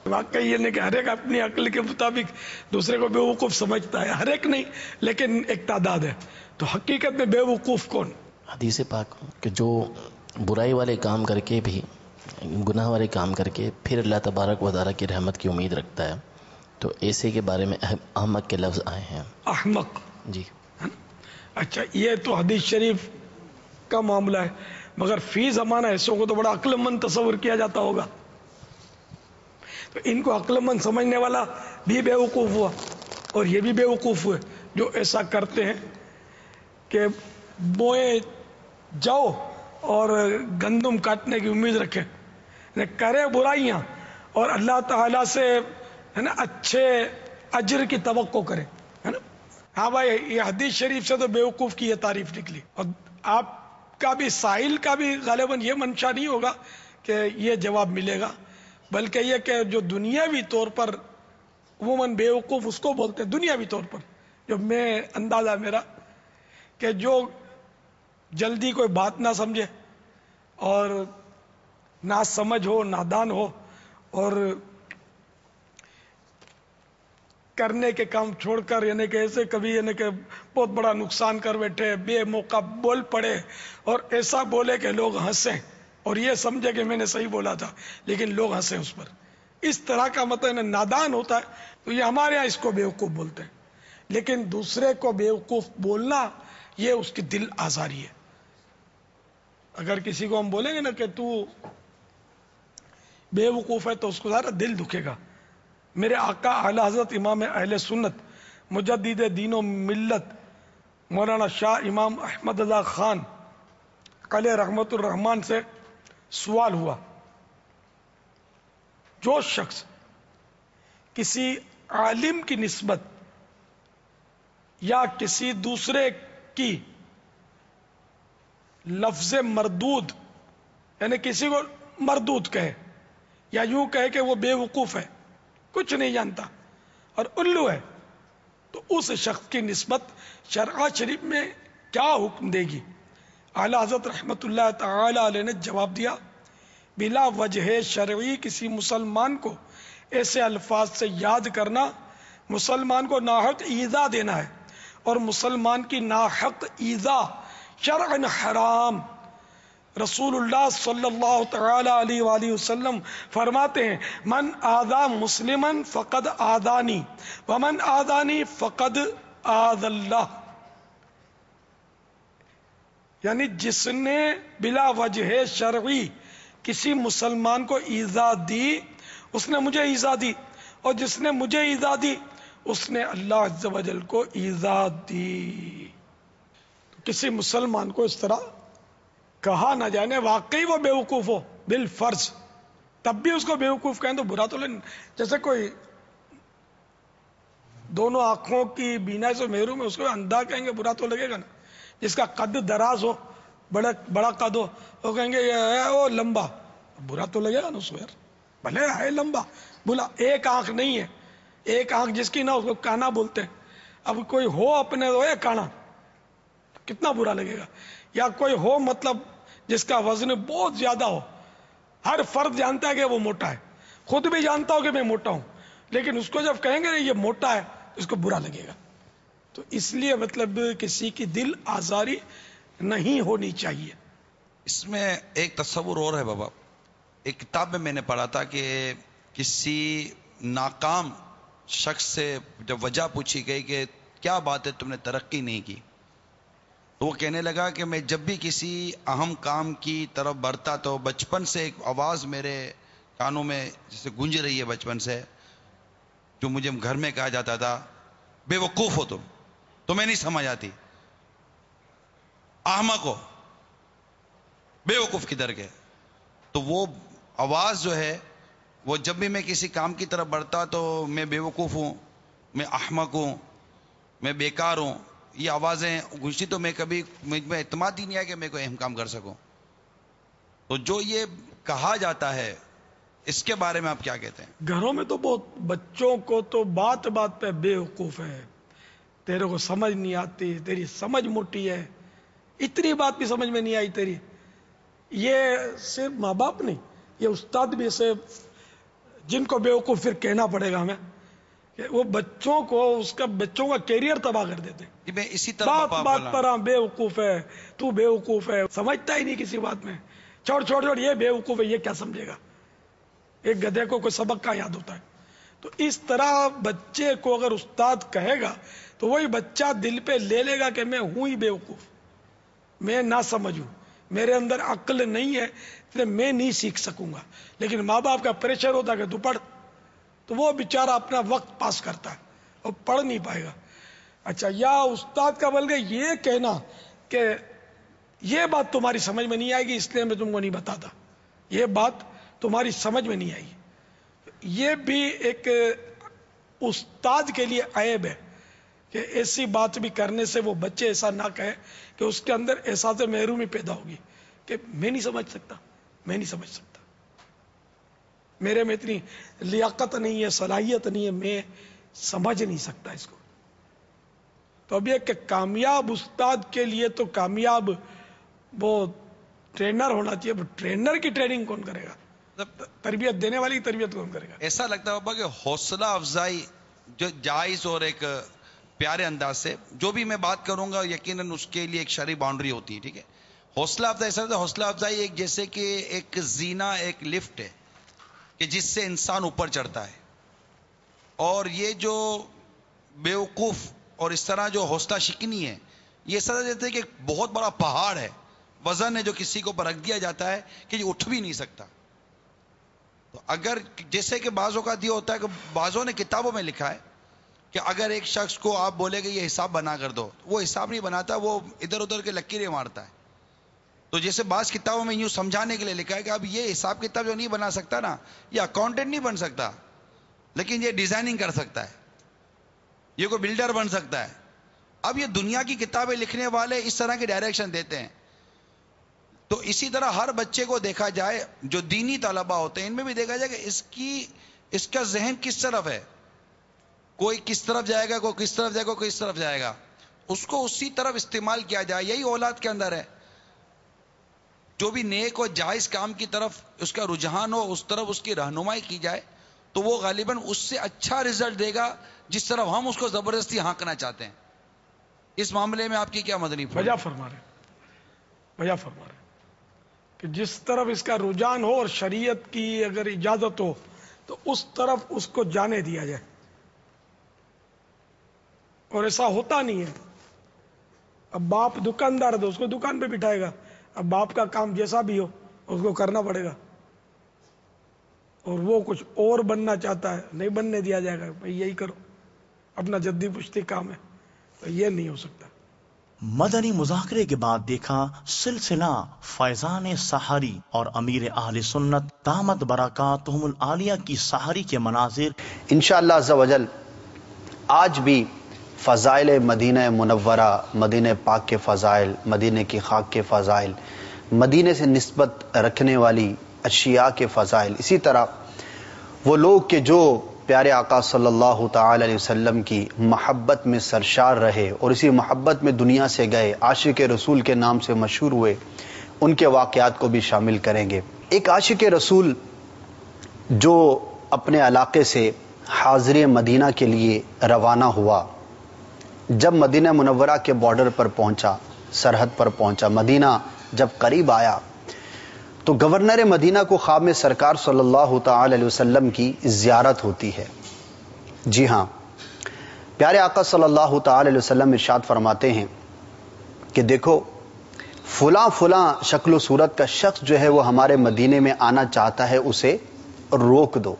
واقعی یہ نہیں کہ ہر ایک اپنی عقل کے مطابق دوسرے کو بیوقوف سمجھتا ہے، ہر ایک نہیں، لیکن ایک تعداد ہے. تو حقیقت میں بیوقوف کون؟ حدیث پاک کہ جو برائی والے کام کر کے بھی، گناہ والے کام کر کے پھر اللہ تبارک و تعالیٰ کی رحمت کی امید رکھتا ہے، تو ایسے کے بارے میں احمق کے لفظ آئے ہیں. احمق، جی. اچھا، یہ تو حدیث شریف کا معاملہ ہے، مگر فی زمانہ ایسوں کو تو بڑا عقل مند تصور کیا جاتا ہوگا. تو ان کو عقل مند سمجھنے والا بھی بیوقوف ہوا اور یہ بھی بیوقوف ہوئے جو ایسا کرتے ہیں کہ بوئے جاؤ اور گندم کاٹنے کی امید رکھے، کرے برائیاں اور اللہ تعالیٰ سے ہے نا اچھے اجر کی توقع کرے، ہے نا. ہاں بھائی، یہ حدیث شریف سے تو بیوقوف کی یہ تعریف نکلی. اور آپ کا بھی سائل کا بھی غالباً یہ منشا نہیں ہوگا کہ یہ جواب ملے گا، بلکہ یہ کہ جو دنیاوی طور پر عموماً بیوقوف اس کو بولتے ہیں، دنیاوی طور پر جو میں اندازہ میرا کہ جو جلدی کوئی بات نہ سمجھے اور نہ سمجھ ہو، نادان ہو اور کرنے کے کام چھوڑ کر یعنی کہ ایسے کبھی یعنی کہ بہت بڑا نقصان کر بیٹھے، بے موقع بول پڑے اور ایسا بولے کہ لوگ ہنسیں اور یہ سمجھے کہ میں نے صحیح بولا تھا لیکن لوگ ہنسیں اس پر، اس طرح کا مطلب نادان ہوتا ہے. تو یہ ہمارے ہاں اس کو بیوقوف بولتے ہیں. لیکن دوسرے کو بیوقوف بولنا یہ اس کی دل آزاری ہے. اگر کسی کو ہم بولیں گے نا کہ تو بیوقوف ہے تو اس کو ذرا دل دکھے گا. میرے آقا اعلی حضرت امام اہل سنت مجدد دین و ملت مولانا شاہ امام احمد رضا خان قلعہ رحمت الرحمان سے سوال ہوا، جو شخص کسی عالم کی نسبت یا کسی دوسرے کی لفظ مردود یعنی کسی کو مردود کہے یا یوں کہے کہ وہ بے وقوف ہے، کچھ نہیں جانتا اور الو ہے، تو اس شخص کی نسبت شرع شریف میں کیا حکم دے گی؟ اعلی حضرت رحمت اللہ تعالی علیہ نے جواب دیا، بلا وجہ شرعی کسی مسلمان کو ایسے الفاظ سے یاد کرنا مسلمان کو ناحق ایذا دینا ہے، اور مسلمان کی ناحق ایذا شرعن حرام. رسول اللہ صلی اللہ تعالی علیہ وآلہ وسلم فرماتے ہیں، من آذا مسلمن فقد آذانی ومن آذانی فقد آذ اللہ. یعنی جس نے بلا وجہ شرعی کسی مسلمان کو ایذا دی اس نے مجھے ایذا دی، اور جس نے مجھے ایذا دی اس نے اللہ عز و جل کو ایذا دی. کسی مسلمان کو اس طرح کہا نہ جانے، واقعی وہ بیوقوف ہو بالفرض تب بھی اس کو بیوقوف کہیں تو برا تو نہیں. جیسے کوئی دونوں آنکھوں کی بینائی سے محروم ہے، اس کو اندھا کہیں گے برا تو لگے گا نا. جس کا قد دراز ہو، بڑا بڑا قد ہو، وہ کہیں گے یہ ہے وہ لمبا، برا تو لگے گا نا اس کو، یار بھلے ہے لمبا بولا. ایک آنکھ نہیں ہے، ایک آنکھ جس کی نہ اس کو کانا بولتے ہیں. اب کوئی ہو اپنے تو ہے کانا، کتنا برا لگے گا. یا کوئی ہو مطلب جس کا وزن بہت زیادہ ہو، ہر فرد جانتا ہے کہ وہ موٹا ہے، خود بھی جانتا ہو کہ میں موٹا ہوں، لیکن اس کو جب کہیں گے یہ موٹا ہے تو اس کو برا لگے گا. تو اس لیے مطلب کسی کی دل آزاری نہیں ہونی چاہیے. اس میں ایک تصور اور ہے بابا. ایک کتاب میں میں نے پڑھا تھا کہ کسی ناکام شخص سے جب وجہ پوچھی گئی کہ کیا بات ہے تم نے ترقی نہیں کی، تو وہ کہنے لگا کہ میں جب بھی کسی اہم کام کی طرف بڑھتا تو بچپن سے ایک آواز میرے کانوں میں جسے گونج رہی ہے بچپن سے، جو مجھے گھر میں کہا جاتا تھا بے وقوف ہو تم، تمہیں نہیں سمجھ آتی، احمق ہو، بے وقوف کدھر گئے. تو وہ آواز جو ہے وہ جب بھی میں کسی کام کی طرف بڑھتا تو میں بے وقوف ہوں، میں احمق ہوں، میں بیکار ہوں، یہ آوازیں گونجتی تو میں کبھی مجھ میں اعتماد ہی نہیں آیا کہ میں کوئی اہم کام کر سکوں. تو جو یہ کہا جاتا ہے اس کے بارے میں آپ کیا کہتے ہیں؟ گھروں میں تو بہت بچوں کو تو بات بات پہ بے وقوف ہے، تیرے کو سمجھ نہیں آتی، تیری سمجھ موٹی ہے، اتنی بات بھی سمجھ میں نہیں آئی تیری. یہ صرف ماں باپ نہیں، یہ استاد بھی اسے جن کو بیوقوف پھر کہنا پڑے گا ہمیں کہ وہ بچوں کو اس کا بچوں کا کیریئر تباہ کر دیتے میں اسی بات بات پر ہاں بیوقوف ہے تو بیوقوف ہے، سمجھتا ہی نہیں کسی بات میں، چھوڑ چھوڑ چھوڑ یہ بیوقوف ہے، یہ کیا سمجھے گا، ایک گدھے کو کوئی سبق کا یاد ہوتا ہے. تو اس طرح بچے کو اگر استاد کہے گا تو وہی بچہ دل پہ لے لے گا کہ میں ہوں ہی بیوقوف، میں نہ سمجھوں، میرے اندر عقل نہیں ہے اس لیے میں نہیں سیکھ سکوں گا. لیکن ماں باپ کا پریشر ہوتا ہے کہ تو پڑھ، تو وہ بیچارہ اپنا وقت پاس کرتا ہے اور پڑھ نہیں پائے گا. اچھا، یا استاد کا بلکہ یہ کہنا کہ یہ بات تمہاری سمجھ میں نہیں آئے گی اس لیے میں تم کو نہیں بتاتا، یہ بات تمہاری سمجھ میں نہیں آئی، یہ بھی ایک استاد کے لیے عیب ہے کہ ایسی بات بھی کرنے سے وہ بچے ایسا نہ کہے کہ اس کے اندر احساس محرومی پیدا ہوگی کہ میں نہیں سمجھ سکتا، میں نہیں سمجھ سکتا، میرے میں اتنی لیاقت نہیں ہے، صلاحیت نہیں ہے، میں سمجھ نہیں سکتا اس کو. تو اب یہ کہ کامیاب استاد کے لیے تو کامیاب وہ ٹرینر ہونا چاہیے. وہ ٹرینر کی ٹریننگ کون کرے گا؟ تربیت دینے والی کی تربیت کون کرے گا؟ ایسا لگتا ہے بابا کہ حوصلہ افزائی جو جائز اور ایک پیارے انداز سے جو بھی میں بات کروں گا یقیناً اس کے لیے ایک شرعی باؤنڈری ہوتی ہے، ٹھیک ہے. حوصلہ افزائی ایسا ہوتا ہے، حوصلہ افزائی ایک جیسے کہ ایک زینہ، ایک لفٹ ہے کہ جس سے انسان اوپر چڑھتا ہے، اور یہ جو بیوقوف اور اس طرح جو حوصلہ شکنی ہے یہ ایسا دیتے کہ ایک بہت بڑا پہاڑ ہے، وزن ہے جو کسی کو اوپر رکھ دیا جاتا ہے کہ یہ اٹھ بھی نہیں سکتا. تو اگر جیسے کہ بعضوں کا یہ ہوتا ہے کہ بعضوں نے کتابوں میں لکھا ہے کہ اگر ایک شخص کو آپ بولے کہ یہ حساب بنا کر دو، وہ حساب نہیں بناتا، وہ ادھر ادھر کے لکیریں مارتا ہے. تو جیسے بعض کتابوں میں یوں سمجھانے کے لیے لکھا ہے کہ اب یہ حساب کتاب جو نہیں بنا سکتا نا، یہ اکاؤنٹنٹ نہیں بن سکتا، لیکن یہ ڈیزائننگ کر سکتا ہے، یہ کوئی بلڈر بن سکتا ہے. اب یہ دنیا کی کتابیں لکھنے والے اس طرح کے ڈائریکشن دیتے ہیں. تو اسی طرح ہر بچے کو دیکھا جائے، جو دینی طلبہ ہوتے ہیں ان میں بھی دیکھا جائے کہ اس کی اس کا ذہن کس طرف ہے، کوئی کس طرف جائے گا، کوئی کس طرف جائے گا، کوئی کس طرف جائے گا، اس کو اسی طرف استعمال کیا جائے. یہی اولاد کے اندر ہے، جو بھی نیک اور جائز کام کی طرف اس کا رجحان ہو اس طرف اس کی رہنمائی کی جائے تو وہ غالباً اس سے اچھا رزلٹ دے گا جس طرف ہم اس کو زبردستی ہانکنا چاہتے ہیں. اس معاملے میں آپ کی کیا مدنی فرما؟ بجا فرما رہے بجا فرما رہے کہ جس طرف اس کا رجحان ہو اور شریعت کی اگر اجازت ہو تو اس طرف اس کو جانے دیا جائے، اور ایسا ہوتا نہیں ہے. اب باپ دکاندار ہے تو اس کو دکان پہ بٹھائے گا، اب باپ کا کام جیسا بھی ہو اس کو کرنا پڑے گا، اور وہ کچھ اور بننا چاہتا ہے نہیں بننے دیا جائے گا، بھائی یہی کرو، اپنا جدی پشتی کام ہے، تو یہ نہیں ہو سکتا. مدنی مذاکرے کے بعد دیکھا سلسلہ فیضان سحری اور امیر اہل سنت دامت برکاتہم العالیہ کی سحری کے مناظر انشاءاللہ عز و جل آج بھی فضائل مدینہ منورہ، مدینہ پاک کے فضائل، مدینہ کی خاک کے فضائل، مدینہ سے نسبت رکھنے والی اشیاء کے فضائل، اسی طرح وہ لوگ کہ جو پیارے آقا صلی اللہ تعالی علیہ وسلم کی محبت میں سرشار رہے اور اسی محبت میں دنیا سے گئے، عاشق رسول کے نام سے مشہور ہوئے، ان کے واقعات کو بھی شامل کریں گے. ایک عاشق رسول جو اپنے علاقے سے حاضر مدینہ کے لیے روانہ ہوا، جب مدینہ منورہ کے بارڈر پر پہنچا، سرحد پر پہنچا، مدینہ جب قریب آیا تو گورنر مدینہ کو خواب میں سرکار صلی اللہ تعالی علیہ وسلم کی زیارت ہوتی ہے. جی ہاں، پیارے آقا صلی اللہ تعالی علیہ وسلم ارشاد فرماتے ہیں کہ دیکھو فلاں فلاں شکل و صورت کا شخص جو ہے وہ ہمارے مدینے میں آنا چاہتا ہے، اسے روک دو.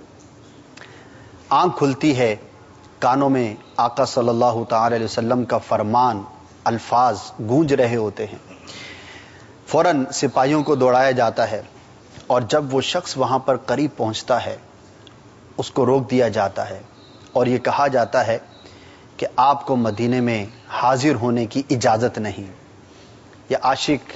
آنکھ کھلتی ہے، کانوں میں آقا صلی اللہ تعالی علیہ وسلم کا فرمان، الفاظ گونج رہے ہوتے ہیں. فوراً سپاہیوں کو دوڑایا جاتا ہے، اور جب وہ شخص وہاں پر قریب پہنچتا ہے اس کو روک دیا جاتا ہے اور یہ کہا جاتا ہے کہ آپ کو مدینے میں حاضر ہونے کی اجازت نہیں. یہ عاشق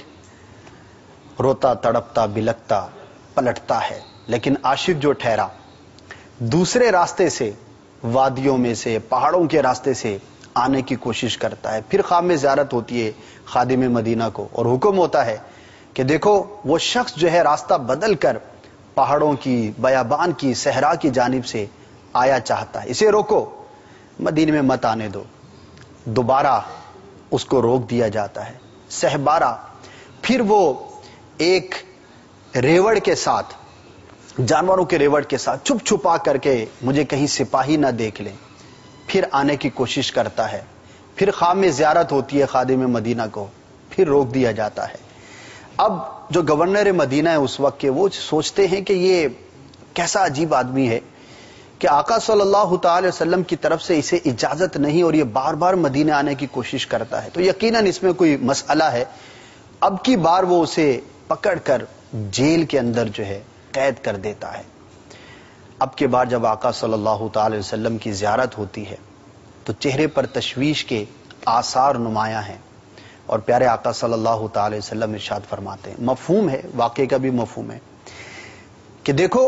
روتا تڑپتا بلکتا پلٹتا ہے، لیکن عاشق جو ٹھہرا دوسرے راستے سے، وادیوں میں سے، پہاڑوں کے راستے سے آنے کی کوشش کرتا ہے. پھر خواب میں زیارت ہوتی ہے خادم مدینہ کو اور حکم ہوتا ہے کہ دیکھو وہ شخص جو ہے راستہ بدل کر پہاڑوں کی، بیابان کی، صحرا کی جانب سے آیا چاہتا ہے، اسے روکو، مدینے میں مت آنے دو. دوبارہ اس کو روک دیا جاتا ہے. سہبارہ پھر وہ ایک ریوڑ کے ساتھ، جانوروں کے ریوڑ کے ساتھ چھپ چھپا کر کے مجھے کہیں سپاہی نہ دیکھ لیں، پھر آنے کی کوشش کرتا ہے. پھر خواب میں زیارت ہوتی ہے خادم مدینہ کو، پھر روک دیا جاتا ہے. اب جو گورنر مدینہ ہے اس وقت کے، وہ سوچتے ہیں کہ یہ کیسا عجیب آدمی ہے کہ آقا صلی اللہ تعالی وسلم کی طرف سے اسے اجازت نہیں اور یہ بار بار مدینہ آنے کی کوشش کرتا ہے، تو یقیناً اس میں کوئی مسئلہ ہے. اب کی بار وہ اسے پکڑ کر جیل کے اندر جو ہے قید کر دیتا ہے. اب کے بار جب آقا صلی اللہ تعالی وسلم کی زیارت ہوتی ہے تو چہرے پر تشویش کے آثار نمایاں ہیں، اور پیارے آقا صلی اللہ تعالی وسلم ارشاد فرماتے ہیں، مفہوم ہے، واقعے کا بھی مفہوم ہے، کہ دیکھو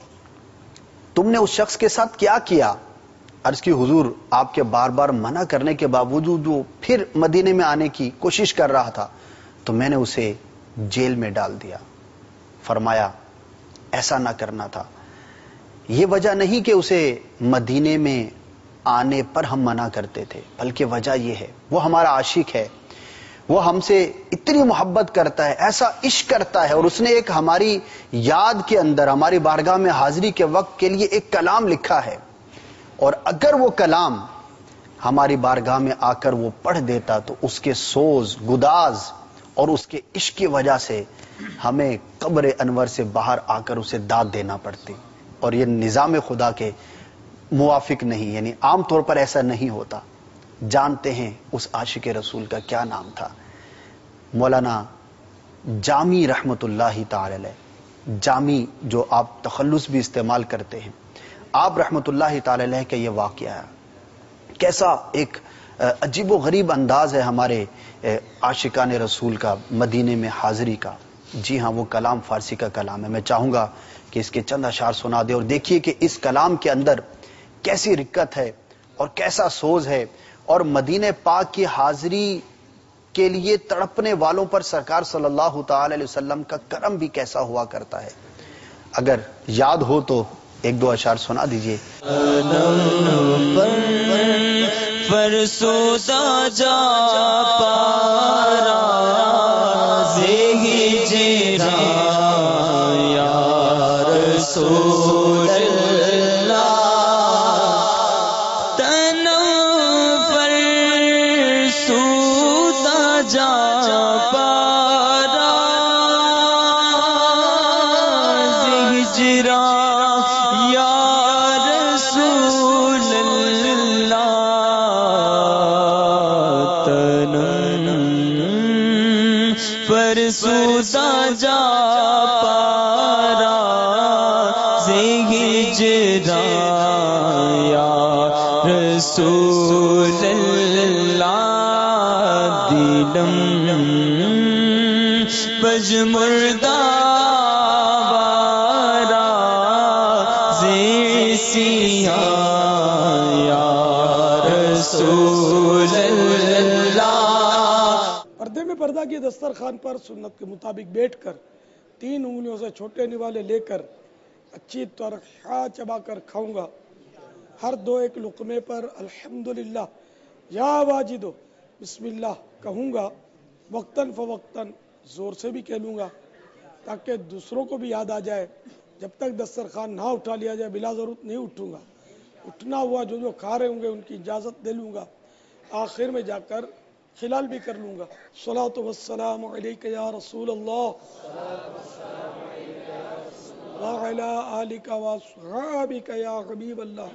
تم نے اس شخص کے ساتھ کیا کیا. عرض کی حضور آپ کے بار بار منع کرنے کے باوجود وہ پھر مدینے میں آنے کی کوشش کر رہا تھا تو میں نے اسے جیل میں ڈال دیا. فرمایا ایسا نہ کرنا تھا، یہ وجہ نہیں کہ اسے مدینے میں آنے پر ہم منع کرتے تھے، بلکہ وجہ یہ ہے وہ ہمارا عاشق ہے، وہ ہم سے اتنی محبت کرتا ہے، ایسا عشق کرتا ہے، اور اس نے ایک ہماری یاد کے اندر، ہماری بارگاہ میں حاضری کے وقت کے لیے ایک کلام لکھا ہے، اور اگر وہ کلام ہماری بارگاہ میں آ کر وہ پڑھ دیتا تو اس کے سوز گداز اور اس کے عشق کی وجہ سے ہمیں قبر انور سے باہر آ کر اسے داد دینا پڑتی، اور یہ نظام خدا کے موافق نہیں، یعنی عام طور پر ایسا نہیں ہوتا. جانتے ہیں اس عاشق رسول کا کیا نام تھا؟ مولانا جامی رحمت اللہ تعالی علیہ. جامی جو آپ تخلص بھی استعمال کرتے ہیں، آپ رحمت اللہ تعالی علیہ کا یہ واقعہ ہے. کیسا ایک عجیب و غریب انداز ہے ہمارے عاشقان رسول کا مدینے میں حاضری کا. جی ہاں، وہ کلام فارسی کا کلام ہے. میں چاہوں گا کہ اس کے چند اشعار سنا دے، اور دیکھیے کہ اس کلام کے اندر کیسی رقت ہے اور کیسا سوز ہے، اور مدینہ پاک کی حاضری کے لیے تڑپنے والوں پر سرکار صلی اللہ تعالی علیہ وسلم کا کرم بھی کیسا ہوا کرتا ہے. اگر یاد ہو تو ایک دو اشعار سنا دیجئے. فرسودہ جا پارا زہی جرا یا رسول اللہ، تنم فرسودہ جا پارا زہی جرا فرسودہ جا پارا زہی جرا یا رسول اللہ، دلم پجمردہ بارا زی سیاہ یا رسول اللہ. پردے میں پردہ کی دسترخوان پر سنت کے مطابق بیٹھ کر تین انگلیوں سے چھوٹے نوالے لے کر اچھی طرح کھا چبا کر کھاؤں گا. ہر دو ایک لقمے پر الحمدللہ یا واجدو بسم اللہ کہوں گا. وقتاً فوقتاً زور سے بھی کہہ لوں گا تاکہ دوسروں کو بھی یاد آ جائے. جب تک دسترخوان نہ اٹھا لیا جائے بلا ضرورت نہیں اٹھوں گا. اٹھنا ہوا جو جو کھا رہے ہوں گے ان کی اجازت دے لوں گا. آخر میں جا کر خلال بھی کر لوں گا. صلاۃ والسلام علیک یا رسول اللہ وعلی آلک واصحابک یا حبیب اللہ.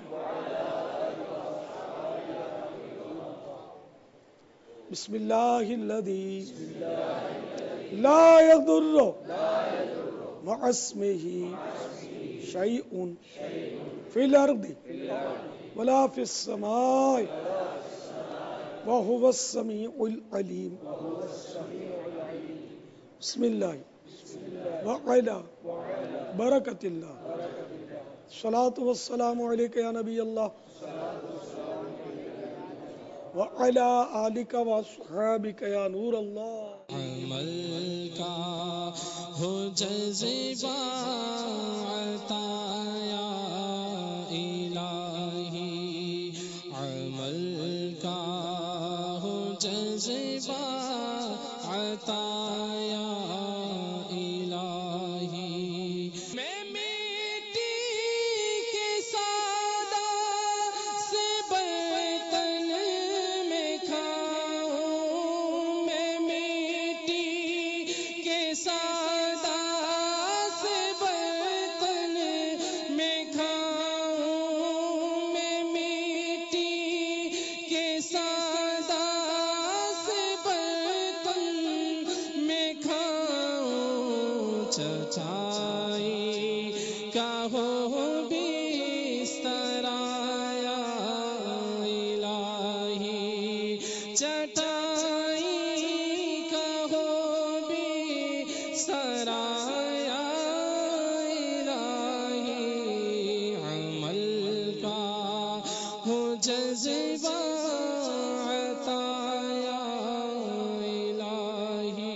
بسم اللہ الذی لا یضر مع اسمہ شیء فی الارض ولا فی السماء وهو السمیع العلیم. بسم اللہ وعلا برکت اللہ. صلاۃ والسلام علیک یا نبی اللہ وعلا آلک واصحابک یا نور اللہ. ہو جذبہ عطا یا الہی، عمل کا ہو جذبہ عطا یا الہی۔ میں مٹی کے سادہ سے برتن میں کھاؤں، میں مٹی کے سادہ سے برتن میں کھاؤں، میں مٹی کے سادہ سے برتن میں کھاؤں، چچائی کا ہو بستر یا الہی، چٹائی کا ہو بستر یا الہی، عمل کا ہو جذبہ عطا یا الہی۔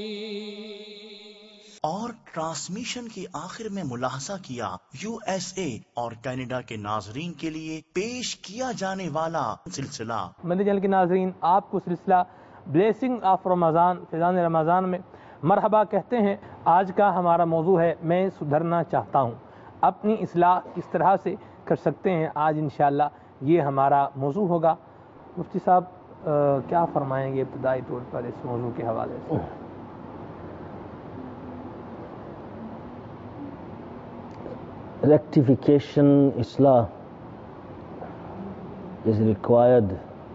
اور ٹرانسمیشن کی آخر میں ملاحظہ کیا یو ایس اے اور کینیڈا کے ناظرین کے لیے پیش کیا جانے والا سلسلہ۔ مدنی چینل کے ناظرین، آپ کو سلسلہ بلیسنگ آف رمضان، فیضان رمضان میں مرحبا کہتے ہیں۔ آج کا ہمارا موضوع ہے میں سدھرنا چاہتا ہوں، اپنی اصلاح کس طرح سے کر سکتے ہیں۔ آج انشاءاللہ یہ ہمارا موضوع ہوگا۔ مفتی صاحب کیا فرمائیں گے ابتدائی طور پر اس موضوع کے حوالے سے؟ Rectification, Islah is required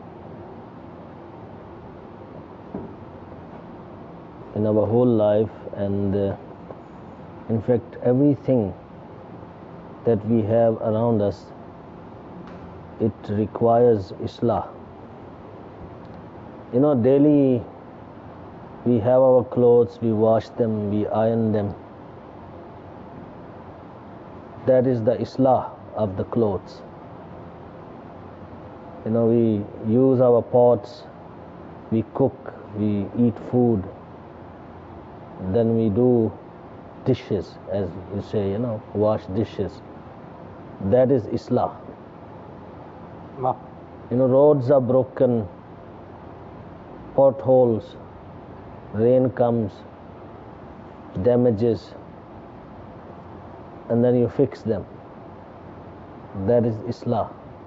in our whole life, and uh, in fact everything that we have around us, it requires Islah. You know, daily we have our clothes, we wash them, we iron them. That is the Islah of the clothes. You know, we use our pots, we cook, we eat food, then we do dishes, as you say, you know, wash dishes. That is Islah. You know, roads are broken, potholes, rain comes, damages, and then you fix them. That is Islah.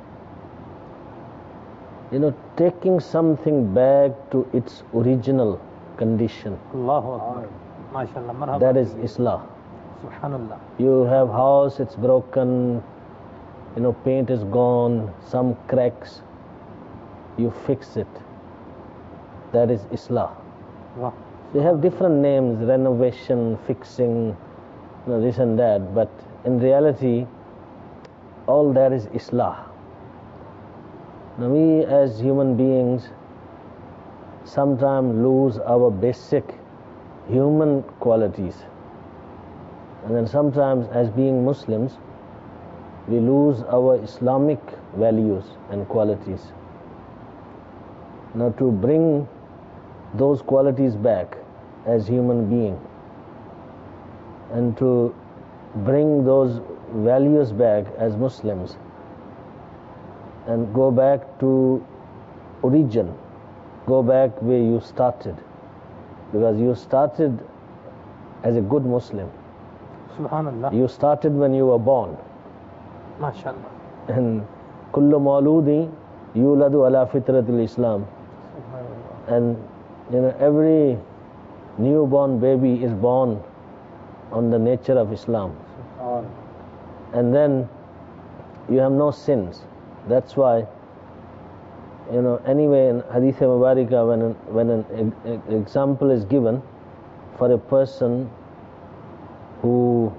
You know, taking something back to its original condition. Allahu Akbar. MashaAllah. Marhaba. That is Islah. Subhanallah. You have house, it's broken, you know, paint is gone, some cracks, you fix it. That is Islah. Wow. They have different names, renovation, fixing, you know, this and that, but in reality, all that is Islah. Now we as human beings sometimes lose our basic human qualities, and then sometimes as being Muslims, we lose our Islamic values and qualities. Now to bring those qualities back as human being, and to bring those values back as Muslims, and go back to origin, go back where you started, because you started as a good Muslim. Subhanallah. You started when you were born. MashaAllah. And kullu mawludi yuladu ala fitratil Islam. And you know, every newborn baby is born on the nature of Islam. And then you have no sins. That's why, you know, anyway in Hadith Mubarakah, when an, when an e- example is given for a person who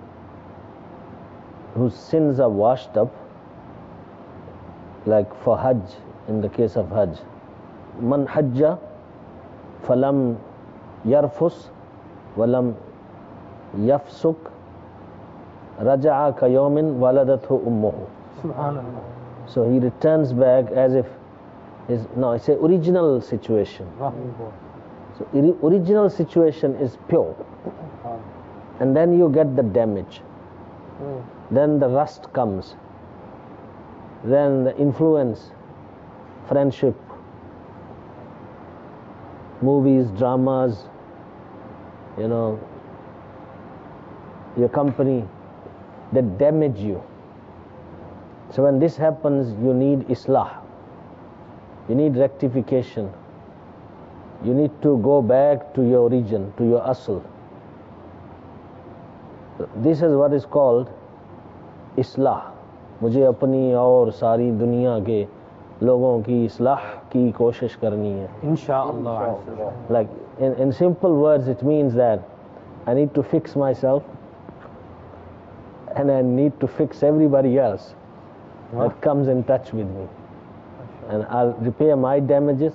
whose sins are washed up, like for Hajj, in the case of Hajj, man hajja falam yarfus walam yafsuk raja'a ka yawmin waladathu ummuhu. Subhanallah. So he returns back as if his, no, it's an original situation. So ori- original situation is pure. and then you get the damage. Mm. Then the rust comes. Then the influence, friendship, movies, dramas, you know, your company, that damage you. So when this happens, you need islah. You need rectification. You need to go back to your origin, to your asl. This is what is called islah. مجھے اپنی اور ساری دنیا کے لوگوں کی اصلاح کی کوشش کرنی ہے انشاءاللہ. Like in, in simple words, it means that I need to fix myself and I need to fix everybody else that comes in touch with me. And I'll repair my damages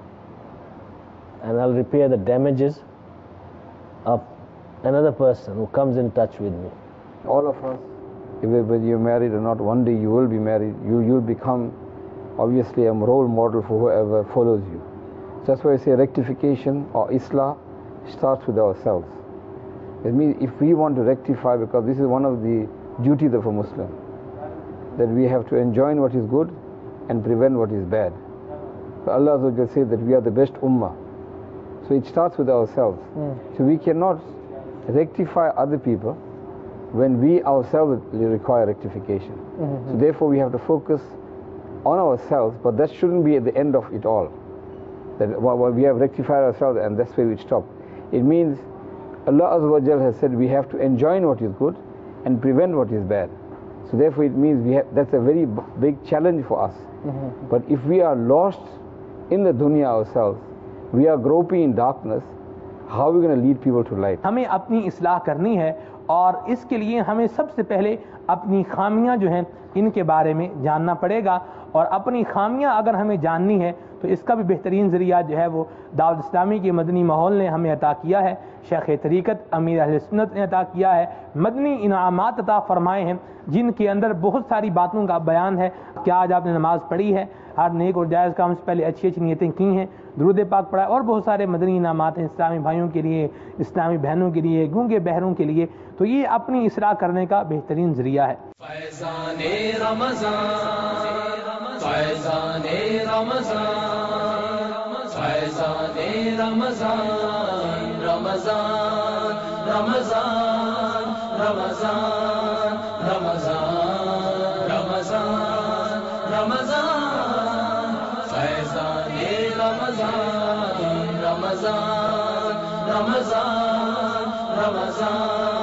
and I'll repair the damages of another person who comes in touch with me. All of us, whether you're married or not, one day you will be married. You, you'll become obviously a role model for whoever follows you. So that's why I say rectification or islah starts with ourselves. It means if we want to rectify, because this is one of the duties of a Muslim, that we have to enjoin what is good and prevent what is bad. So Allah Azza wa Jalla says that we are the best ummah. So it starts with ourselves. Mm. So we cannot rectify other people when we ourselves require rectification. Mm-hmm. So therefore we have to focus on ourselves, but that shouldn't be at the end of it all. That well, we have rectified ourselves and that's where we stop. It means Allah Azza wa Jal has said we have to enjoin what is good and prevent what is bad. So therefore it means we have, that's a very b- big challenge for us. Mm-hmm. But if we are lost in the dunya ourselves, we are groping in darkness, how are we going to lead people to light? ہمیں اپنی اصلاح کرنی ہے اور اس کے لیے ہمیں سب سے پہلے اپنی خامیاں جو ہیں ان کے بارے میں جاننا پڑے گا. اور اپنی خامیاں اگر ہمیں جاننی ہے تو اس کا بھی بہترین ذریعہ جو ہے وہ دعوت اسلامی کے مدنی ماحول نے ہمیں عطا کیا ہے. شیخ طریقت امیر اہل سنت نے عطا کیا ہے. مدنی انعامات عطا فرمائے ہیں جن کے اندر بہت ساری باتوں کا بیان ہے. کیا آج آپ نے نماز پڑھی ہے؟ ہر نیک اور جائز کام سے پہلے اچھی اچھی نیتیں کی ہیں. درود پاک پڑھا اور بہت سارے مدنی انعامات ہیں اسلامی بھائیوں کے لیے, اسلامی بہنوں کے لیے, گونگے بہروں کے لیے. تو یہ اپنی اصلاح کرنے کا بہترین ذریعہ ہے. فیضان رمضان فیضان رمضان فیضان رمضان رمضان رمضان رمضان رمضان رمضان رمضان فیضان رمضان رمضان رمضان رمضان